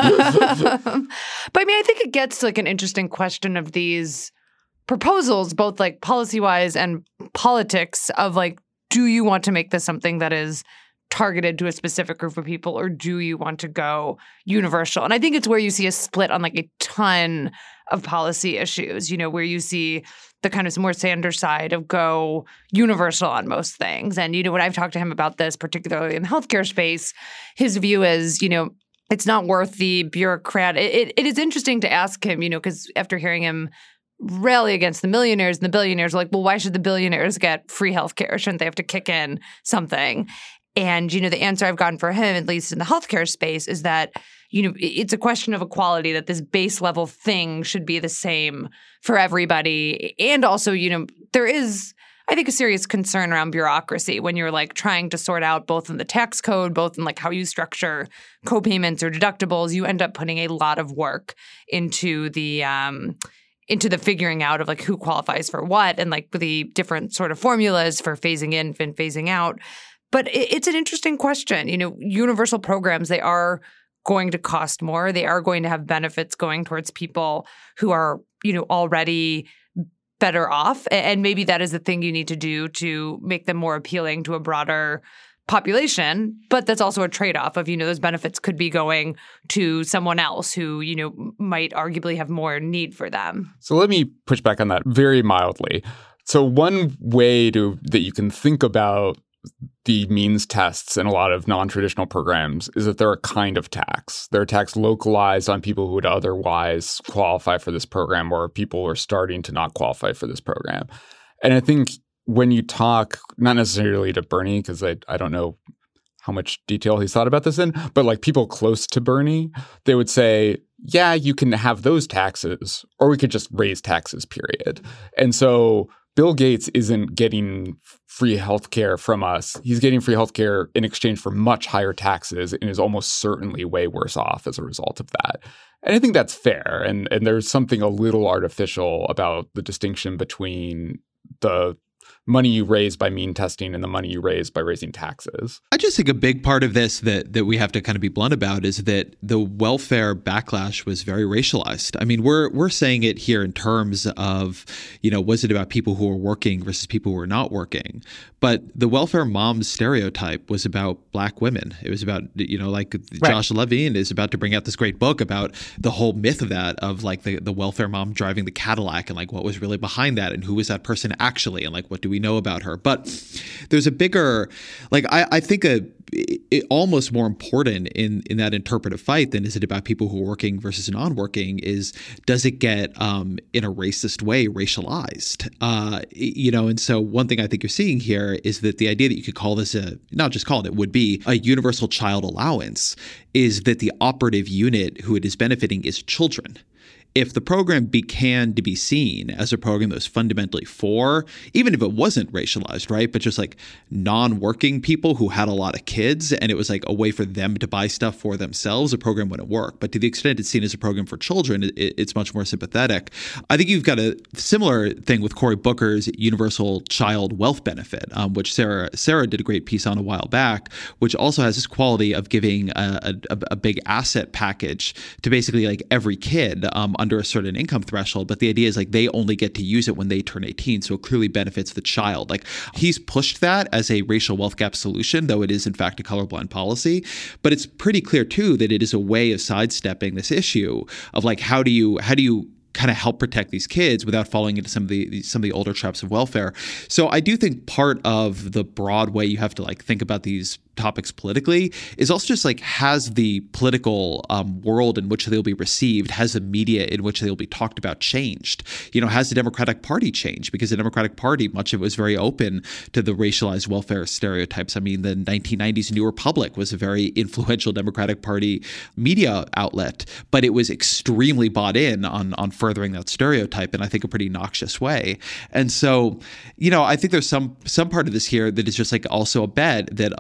But I mean, I think it gets to like an interesting question of these proposals, both like policy-wise and politics, of like, do you want to make this something that is targeted to a specific group of people, or do you want to go universal? And I think it's where you see a split on like a ton of policy issues, you know, where you see the kind of more Sanders side of go universal on most things. And, you know, when I've talked to him about this, particularly in the healthcare space, his view is, you know, it's not worth the bureaucrat. It, it, it is interesting to ask him, you know, because after hearing him rally against the millionaires, and the billionaires are like, well, why should the billionaires get free healthcare? Shouldn't they have to kick in something? And, you know, the answer I've gotten for him, at least in the healthcare space, is that, you know, it's a question of equality, that this base level thing should be the same for everybody. And also, you know, there is, I think, a serious concern around bureaucracy when you're like trying to sort out both in the tax code, both in like how you structure co-payments or deductibles. You end up putting a lot of work into the um, into the figuring out of like who qualifies for what, and like the different sort of formulas for phasing in and phasing out. But it's an interesting question. You know, universal programs, they are going to cost more. They are going to have benefits going towards people who are, you know, already better off. And maybe that is the thing you need to do to make them more appealing to a broader population. But that's also a trade-off of, you know, those benefits could be going to someone else who, you know, might arguably have more need for them. So let me push back on that very mildly. So one way to that you can think about the means tests in a lot of non-traditional programs is that they're a kind of tax. They're a tax localized on people who would otherwise qualify for this program, or people who are starting to not qualify for this program. And I think when you talk, not necessarily to Bernie, because I, I don't know how much detail he's thought about this in, but like people close to Bernie, they would say, yeah, you can have those taxes, or we could just raise taxes, period. And so Bill Gates isn't getting free healthcare from us. He's getting free healthcare in exchange for much higher taxes, and is almost certainly way worse off as a result of that. And I think that's fair. And, and there's something a little artificial about the distinction between the money you raise by mean testing and the money you raise by raising taxes. I just think a big part of this that that we have to kind of be blunt about is that the welfare backlash was very racialized. I mean, we're we're saying it here in terms of, you know, was it about people who were working versus people who were not working? But the welfare mom stereotype was about Black women. It was about, you know, like right. Josh Levine is about to bring out this great book about the whole myth of that, of like the, the welfare mom driving the Cadillac, and like what was really behind that, and who was that person actually, and like what do we know about her. But there's a bigger, like I, I think a it, almost more important in in that interpretive fight than is it about people who are working versus non-working is, does it get um, in a racist way racialized? Uh, you know, and so one thing I think you're seeing here is that the idea that you could call this a, not just call it, it would be a universal child allowance, is that the operative unit who it is benefiting is children. If the program began to be seen as a program that was fundamentally for, even if it wasn't racialized, right, but just like non-working people who had a lot of kids, and it was like a way for them to buy stuff for themselves, a program wouldn't work. But to the extent it's seen as a program for children, it, it's much more sympathetic. I think you've got a similar thing with Cory Booker's Universal Child Wealth Benefit, um, which Sarah Sarah did a great piece on a while back, which also has this quality of giving a, a, a big asset package to basically like every kid um, under a certain income threshold. But the idea is like they only get to use it when they turn eighteen. So it clearly benefits the child. Like he's pushed that as a racial wealth gap solution, though it is in fact a colorblind policy. But it's pretty clear too that it is a way of sidestepping this issue of like, how do you, how do you kind of help protect these kids without falling into some of the some of the older traps of welfare. So I do think part of the broad way you have to like think about these topics politically is also just like, has the political um, world in which they'll be received, has the media in which they'll be talked about changed? You know, has the Democratic Party changed? Because the Democratic Party, much of it was very open to the racialized welfare stereotypes. I mean, the nineteen nineties New Republic was a very influential Democratic Party media outlet, but it was extremely bought in on, on furthering that stereotype in, I think, a pretty noxious way. And so, you know, I think there's some some part of this here that is just like also a bet that a party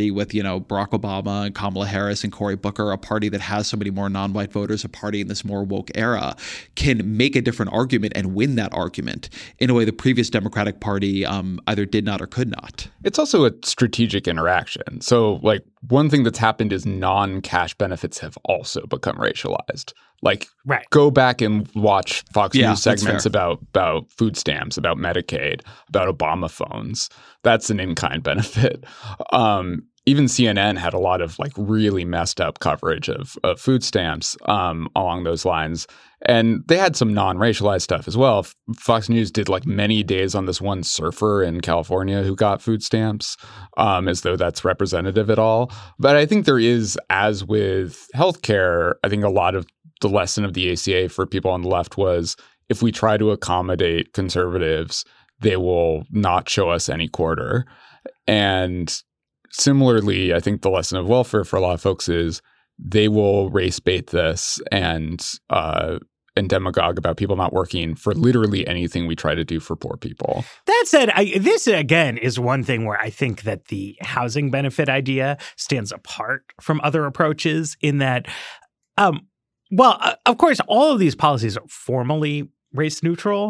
party with, you know, Barack Obama and Kamala Harris and Cory Booker, a party that has so many more non-white voters, a party in this more woke era, can make a different argument and win that argument in a way the previous Democratic Party um, either did not or could not. It's also a strategic interaction. So, like, one thing that's happened is non-cash benefits have also become racialized. Like, right. Go back and watch Fox yeah, News segments about, about food stamps, about Medicaid, about Obama phones. That's an in-kind benefit. Um, even C N N had a lot of like really messed up coverage of, of food stamps um, along those lines. And they had some non-racialized stuff as well. Fox News did like many days on this one surfer in California who got food stamps, um, as though that's representative at all. But I think there is, as with healthcare, I think a lot of the lesson of the A C A for people on the left was if we try to accommodate conservatives, they will not show us any quarter. And similarly, I think the lesson of welfare for a lot of folks is they will race bait this and uh, and demagogue about people not working for literally anything we try to do for poor people. That said, I, this, again, is one thing where I think that the housing benefit idea stands apart from other approaches in that, um, well, uh, of course, all of these policies are formally race neutral.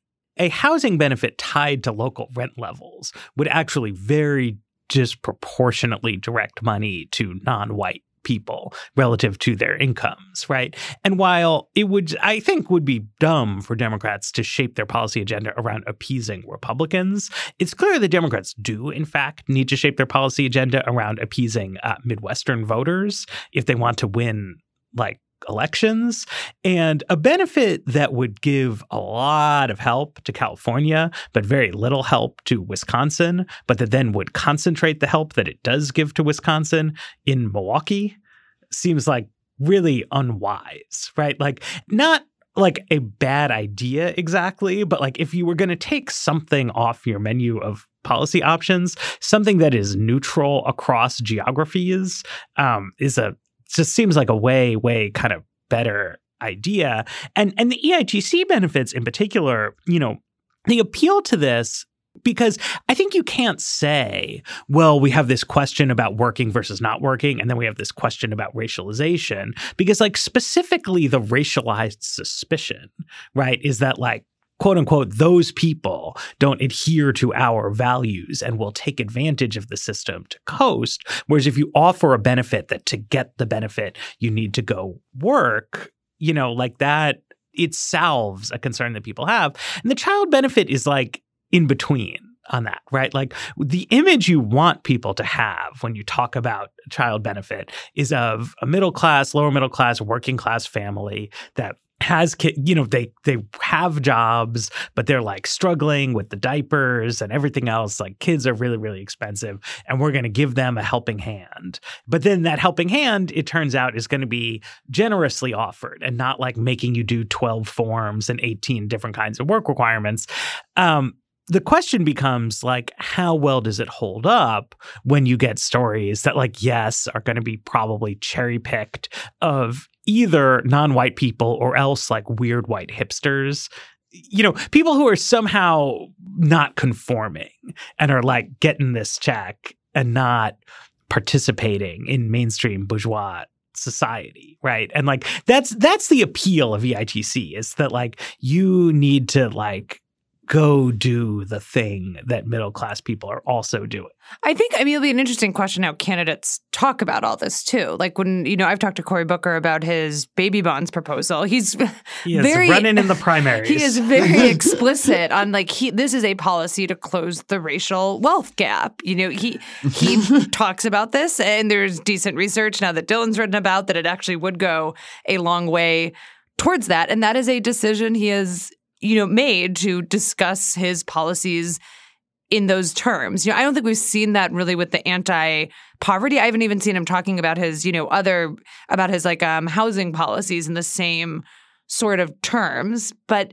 A housing benefit tied to local rent levels would actually very disproportionately direct money to non-white people relative to their incomes, right? And while it would, I think, would be dumb for Democrats to shape their policy agenda around appeasing Republicans, it's clear that Democrats do, in fact, need to shape their policy agenda around appeasing uh, Midwestern voters if they want to win, like, elections. And a benefit that would give a lot of help to California, but very little help to Wisconsin, but that then would concentrate the help that it does give to Wisconsin in Milwaukee, seems like really unwise, right? Like, not like a bad idea exactly, but like if you were going to take something off your menu of policy options, something that is neutral across geographies um, is a just seems like a way, way kind of better idea. And and the E I T C benefits in particular, you know, they appeal to this because I think you can't say, well, we have this question about working versus not working, and then we have this question about racialization, because like specifically the racialized suspicion, right, is that like, quote unquote, those people don't adhere to our values and will take advantage of the system to coast. Whereas if you offer a benefit that to get the benefit, you need to go work, you know, like that, it solves a concern that people have. And the child benefit is like in between on that, right? Like the image you want people to have when you talk about child benefit is of a middle class, lower middle class, working class family that has kids, you know, they they have jobs, but they're like struggling with the diapers and everything else. Like kids are really, really expensive, and we're going to give them a helping hand. But then that helping hand, it turns out, is going to be generously offered and not like making you do twelve forms and eighteen different kinds of work requirements. Um, the question becomes like, how well does it hold up when you get stories that like, yes, are going to be probably cherry picked of either non-white people or else like weird white hipsters, you know, people who are somehow not conforming and are like getting this check and not participating in mainstream bourgeois society, right? And like that's that's the appeal of E I T C, is that like you need to like go do the thing that middle class people are also doing. I think, I mean, it'll be an interesting question how candidates talk about all this too. Like when, you know, I've talked to Cory Booker about his baby bonds proposal. He's he is very running in the primaries. He is very explicit on like he. This is a policy to close the racial wealth gap. You know, he he talks about this, and there's decent research now that Dylan's written about that it actually would go a long way towards that, and that is a decision he has, you know, made to discuss his policies in those terms. You know, I don't think we've seen that really with the anti-poverty. I haven't even seen him talking about his, you know, other, about his like um, housing policies in the same sort of terms. But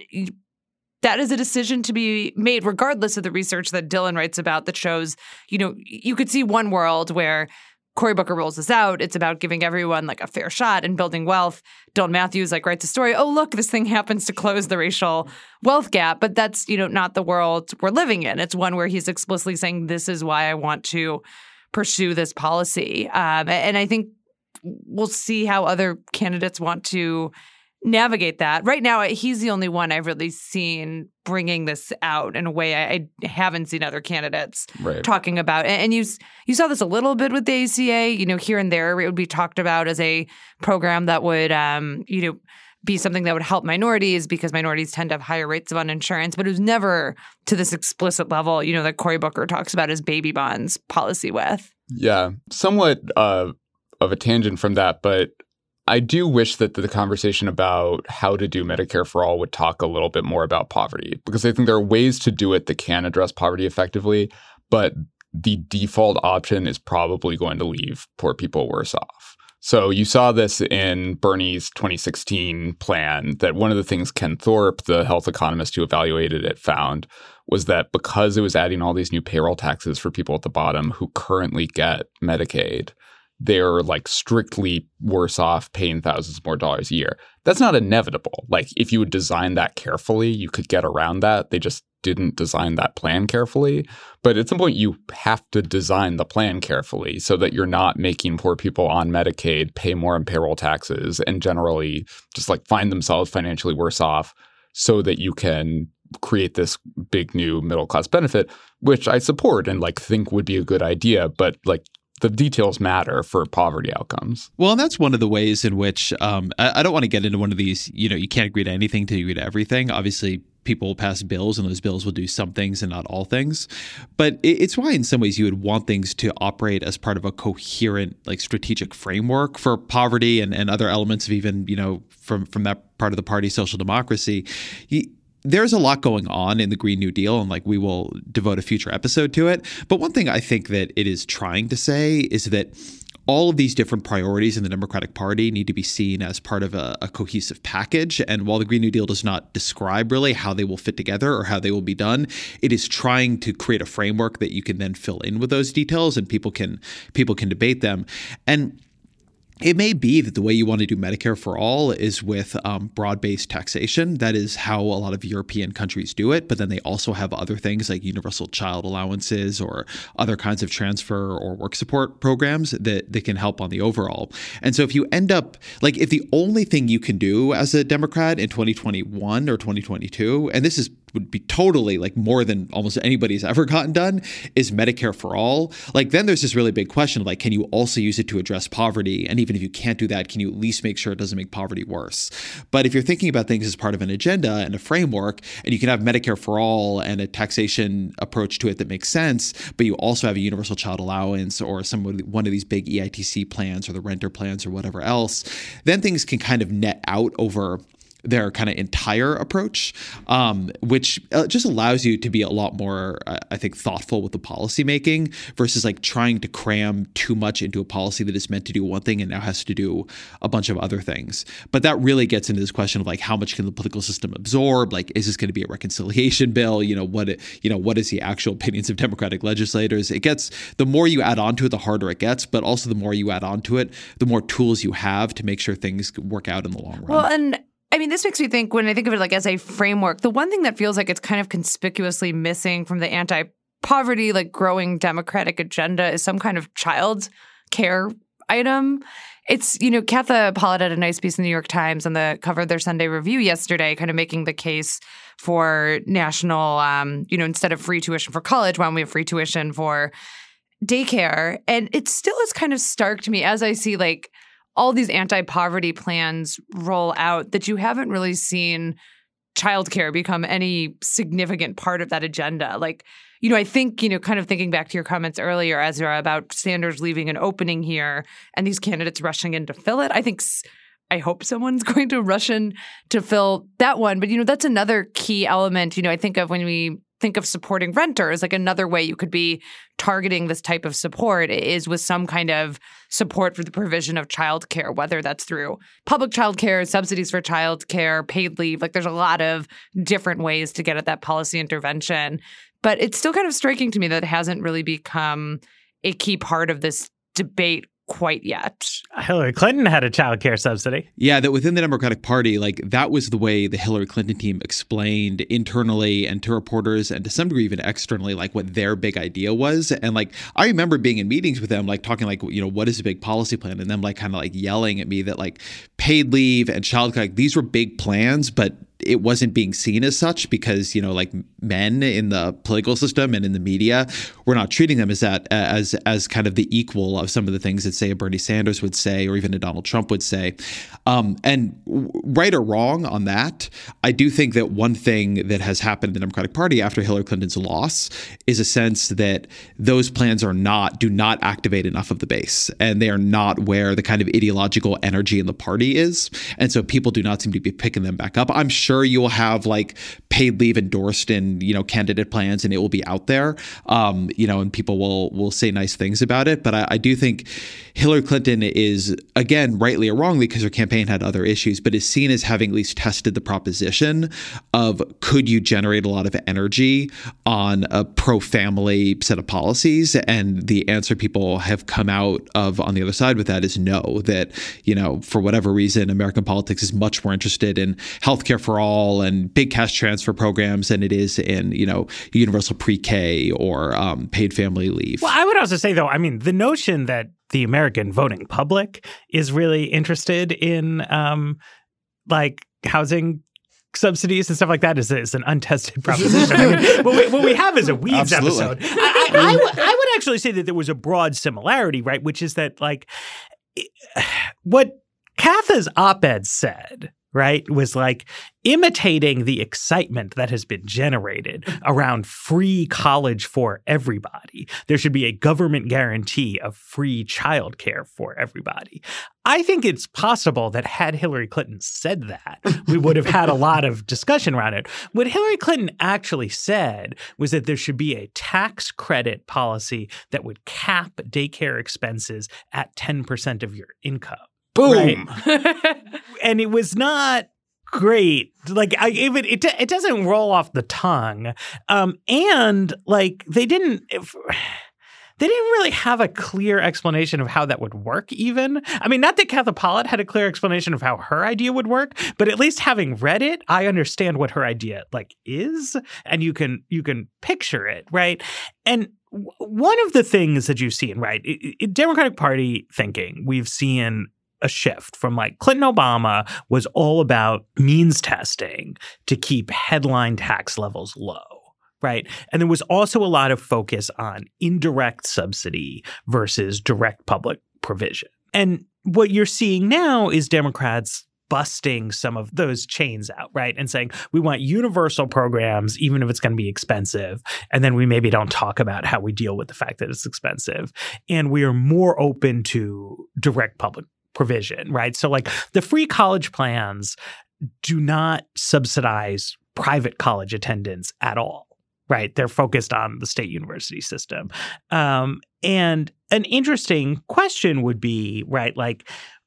that is a decision to be made regardless of the research that Dylan writes about that shows, you know, you could see one world where Cory Booker rolls this out. It's about giving everyone like a fair shot and building wealth. Dylan Matthews like writes a story. Oh, look, this thing happens to close the racial wealth gap. But that's, you know, not the world we're living in. It's one where he's explicitly saying, this is why I want to pursue this policy. Um, and I think we'll see how other candidates want to navigate that. Right now, he's the only one I've really seen bringing this out in a way I, I haven't seen other candidates right. talking about. And, and you you saw this a little bit with the A C A. You know, here and there, it would be talked about as a program that would, um, you know, be something that would help minorities because minorities tend to have higher rates of uninsurance. But it was never to this explicit level, you know, that Cory Booker talks about his baby bonds policy with. Yeah, somewhat uh, of a tangent from that, but I do wish that the conversation about how to do Medicare for all would talk a little bit more about poverty, because I think there are ways to do it that can address poverty effectively, but the default option is probably going to leave poor people worse off. So you saw this in Bernie's twenty sixteen plan, that one of the things Ken Thorpe, the health economist who evaluated it, found was that because it was adding all these new payroll taxes for people at the bottom who currently get Medicaid, they're like strictly worse off paying thousands more dollars a year. That's not inevitable. Like if you would design that carefully, you could get around that. They just didn't design that plan carefully. But at some point, you have to design the plan carefully so that you're not making poor people on Medicaid pay more in payroll taxes and generally just like find themselves financially worse off, so that you can create this big new middle class benefit, which I support and like think would be a good idea. But like the details matter for poverty outcomes. Well, and that's one of the ways in which um, I, I don't want to get into one of these, you know, you can't agree to anything till you agree to everything. Obviously, people will pass bills and those bills will do some things and not all things. But it, it's why in some ways you would want things to operate as part of a coherent, like strategic framework for poverty and, and other elements of even, you know, from, from that part of the party, social democracy. You, There's a lot going on in the Green New Deal, and like we will devote a future episode to it. But one thing I think that it is trying to say is that all of these different priorities in the Democratic Party need to be seen as part of a, a cohesive package. And while the Green New Deal does not describe really how they will fit together or how they will be done, it is trying to create a framework that you can then fill in with those details and people can people can debate them. And it may be that the way you want to do Medicare for all is with um, broad-based taxation. That is how a lot of European countries do it. But then they also have other things like universal child allowances or other kinds of transfer or work support programs that, that can help on the overall. And so if you end up like if the only thing you can do as a Democrat in twenty twenty-one or twenty twenty-two, and this is would be totally like more than almost anybody's ever gotten done, is Medicare for all. Like then there's this really big question of like, can you also use it to address poverty? And even if you can't do that, can you at least make sure it doesn't make poverty worse? But if you're thinking about things as part of an agenda and a framework, and you can have Medicare for all and a taxation approach to it that makes sense, but you also have a universal child allowance or some one of these big E I T C plans or the renter plans or whatever else, then things can kind of net out over their kind of entire approach, um, which uh, just allows you to be a lot more, uh, I think, thoughtful with the policy making versus like trying to cram too much into a policy that is meant to do one thing and now has to do a bunch of other things. But that really gets into this question of like, how much can the political system absorb? Like, is this going to be a reconciliation bill? You know, what, you know, what is the actual opinions of Democratic legislators? It gets, the more you add on to it, the harder it gets, but also the more you add on to it, the more tools you have to make sure things work out in the long run. Well, and I mean, this makes me think when I think of it like as a framework, the one thing that feels like it's kind of conspicuously missing from the anti-poverty, like growing Democratic agenda is some kind of child care item. It's, you know, Katha Pollitt had a nice piece in the New York Times on the cover of their Sunday Review yesterday, kind of making the case for national, um, you know, instead of free tuition for college, why don't we have free tuition for daycare? And it still is kind of stark to me as I see like all these anti-poverty plans roll out that you haven't really seen childcare become any significant part of that agenda. Like, you know, I think, you know, kind of thinking back to your comments earlier, Ezra, about Sanders leaving an opening here and these candidates rushing in to fill it. I think, I hope someone's going to rush in to fill that one. But, you know, that's another key element, you know, I think of when we think of supporting renters, like another way you could be targeting this type of support is with some kind of support for the provision of childcare, whether that's through public childcare, subsidies for childcare, paid leave. Like there's a lot of different ways to get at that policy intervention. But it's still kind of striking to me that it hasn't really become a key part of this debate quite yet. Hillary Clinton had a child care subsidy. Yeah, that within the Democratic Party, like that was the way the Hillary Clinton team explained internally and to reporters and to some degree even externally, like what their big idea was. And like, I remember being in meetings with them, like talking like, you know, what is a big policy plan? And them like kind of like yelling at me that like paid leave and child care, like these were big plans, but it wasn't being seen as such because, you know, like men in the political system and in the media were not treating them as that, as as kind of the equal of some of the things that, say, a Bernie Sanders would say or even a Donald Trump would say. Um, and right or wrong on that, I do think that one thing that has happened in the Democratic Party after Hillary Clinton's loss is a sense that those plans are not, do not activate enough of the base. And they are not where the kind of ideological energy in the party is. And so people do not seem to be picking them back up. I'm sure you will have like paid leave endorsed in, you know, candidate plans and it will be out there, um, you know, and people will will say nice things about it. But I, I do think Hillary Clinton is, again, rightly or wrongly, because her campaign had other issues, but is seen as having at least tested the proposition of could you generate a lot of energy on a pro-family set of policies? And the answer people have come out of on the other side with that is no, that, you know, for whatever reason, American politics is much more interested in healthcare for all and big cash transfer programs than it is in, you know, universal pre-K or um, paid family leave. Well, I would also say, though, I mean, the notion that the American voting public is really interested in um, like housing subsidies and stuff like that is, is an untested proposition. I mean, what, we, what we have is a Weeds Absolutely. episode. I, I, I, w- I would actually say that there was a broad similarity, right, which is that like what Katha's op-ed said, right, was like imitating the excitement that has been generated around free college for everybody. There should be a government guarantee of free childcare for everybody. I think it's possible that had Hillary Clinton said that, we would have had a lot of discussion around it. What Hillary Clinton actually said was that there should be a tax credit policy that would cap daycare expenses at ten percent of your income. Boom. Right? And it was not great. Like, I even it it doesn't roll off the tongue. Um, and like they didn't if, they didn't really have a clear explanation of how that would work even. I mean, not that Katha Pollitt had a clear explanation of how her idea would work, but at least having read it, I understand what her idea like is, and you can you can picture it, right? And w- one of the things that you've seen, right, in, in Democratic Party thinking, we've seen a shift from like Clinton Obama was all about means testing to keep headline tax levels low, right? And there was also a lot of focus on indirect subsidy versus direct public provision. And what you're seeing now is Democrats busting some of those chains out, right? And saying, we want universal programs, even if it's going to be expensive. And then we maybe don't talk about how we deal with the fact that it's expensive. And we are more open to direct public provision, right? So like the free college plans do not subsidize private college attendance at all, right? They're focused on the state university system. Um, and an interesting question would be, right, like,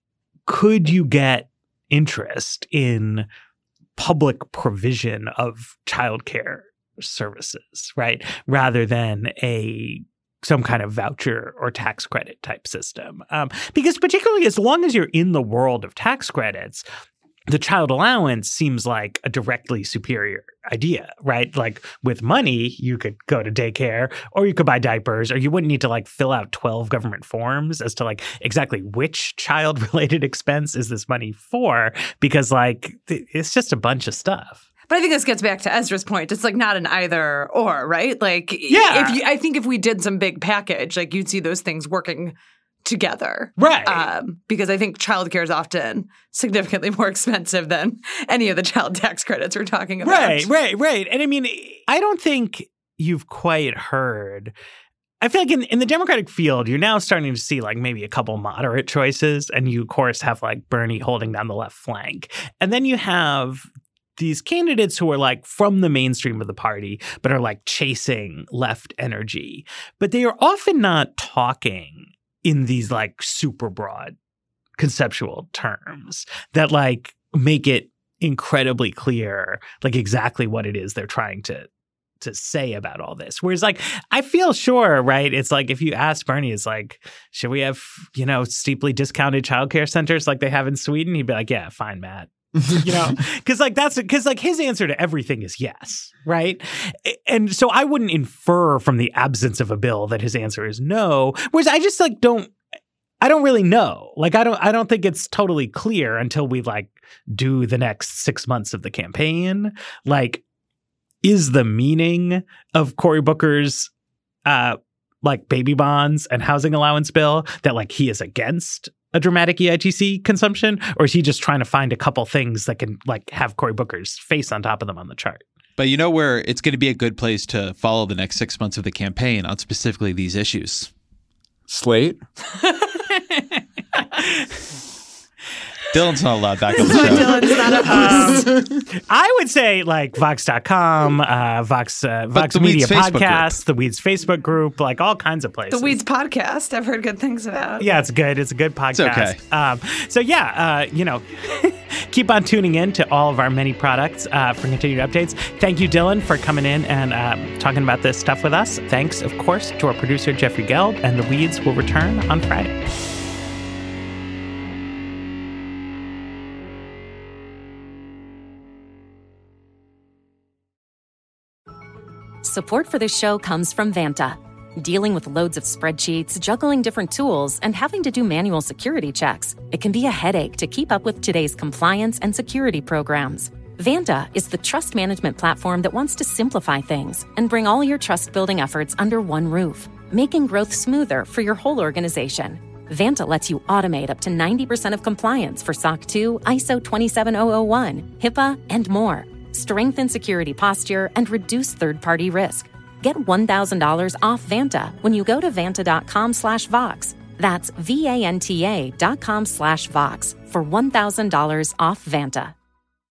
could you get interest in public provision of childcare services, right, rather than a some kind of voucher or tax credit type system? Um, because particularly as long as you're in the world of tax credits, the child allowance seems like a directly superior idea, right? Like with money, you could go to daycare or you could buy diapers, or you wouldn't need to like fill out twelve government forms as to like exactly which child related expense is this money for, because like it's just a bunch of stuff. But I think this gets back to Ezra's point. It's like not an either or, right? Like, yeah. If you, I think if we did some big package, like you'd see those things working together. Right. Um, because I think childcare is often significantly more expensive than any of the child tax credits we're talking about. Right, right, right. And I mean, I don't think you've quite heard. I feel like in, in the Democratic field, you're now starting to see like maybe a couple moderate choices. And you, of course, have like Bernie holding down the left flank. And then you have these candidates who are like from the mainstream of the party, but are like chasing left energy. But they are often not talking in these like super broad conceptual terms that like make it incredibly clear like exactly what it is they're trying to to say about all this. Whereas like, I feel sure, right? It's like, if you ask Bernie, it's like, should we have, you know, steeply discounted childcare centers like they have in Sweden? He'd be like, yeah, fine, Matt. You know, because like that's because like his answer to everything is yes, right? And so I wouldn't infer from the absence of a bill that his answer is no. Whereas I just like don't, I don't really know. Like I don't, I don't think it's totally clear until we like do the next six months of the campaign. Like, is the meaning of Cory Booker's uh, like baby bonds and housing allowance bill that like he is against a dramatic E I T C consumption, or is he just trying to find a couple things that can like have Cory Booker's face on top of them on the chart? But you know where it's going to be a good place to follow the next six months of the campaign on specifically these issues? Slate. Dylan's not allowed back on the That's show. why Dylan's not a host. Um, I would say like Vox dot com, uh, Vox, uh, Vox the Media Weeds Facebook Podcast, the Weeds Facebook group, like all kinds of places. The Weeds podcast, I've heard good things about. Yeah, it's good. It's a good podcast. It's okay. Um, so yeah, uh, you know, keep on tuning in to all of our many products uh, for continued updates. Thank you, Dylan, for coming in and uh, talking about this stuff with us. Thanks, of course, to our producer, Jeffrey Geld, and The Weeds will return on Friday. Support for this show comes from Vanta. Dealing with loads of spreadsheets, juggling different tools, and having to do manual security checks, it can be a headache to keep up with today's compliance and security programs. Vanta is the trust management platform that wants to simplify things and bring all your trust-building efforts under one roof, making growth smoother for your whole organization. Vanta lets you automate up to ninety percent of compliance for S O C two, I S O twenty-seven thousand one, HIPAA, and more. Strengthen security posture, and reduce third-party risk. Get one thousand dollars off Vanta when you go to vanta.com slash Vox. That's V-A-N-T-A dot com slash Vox for one thousand dollars off Vanta.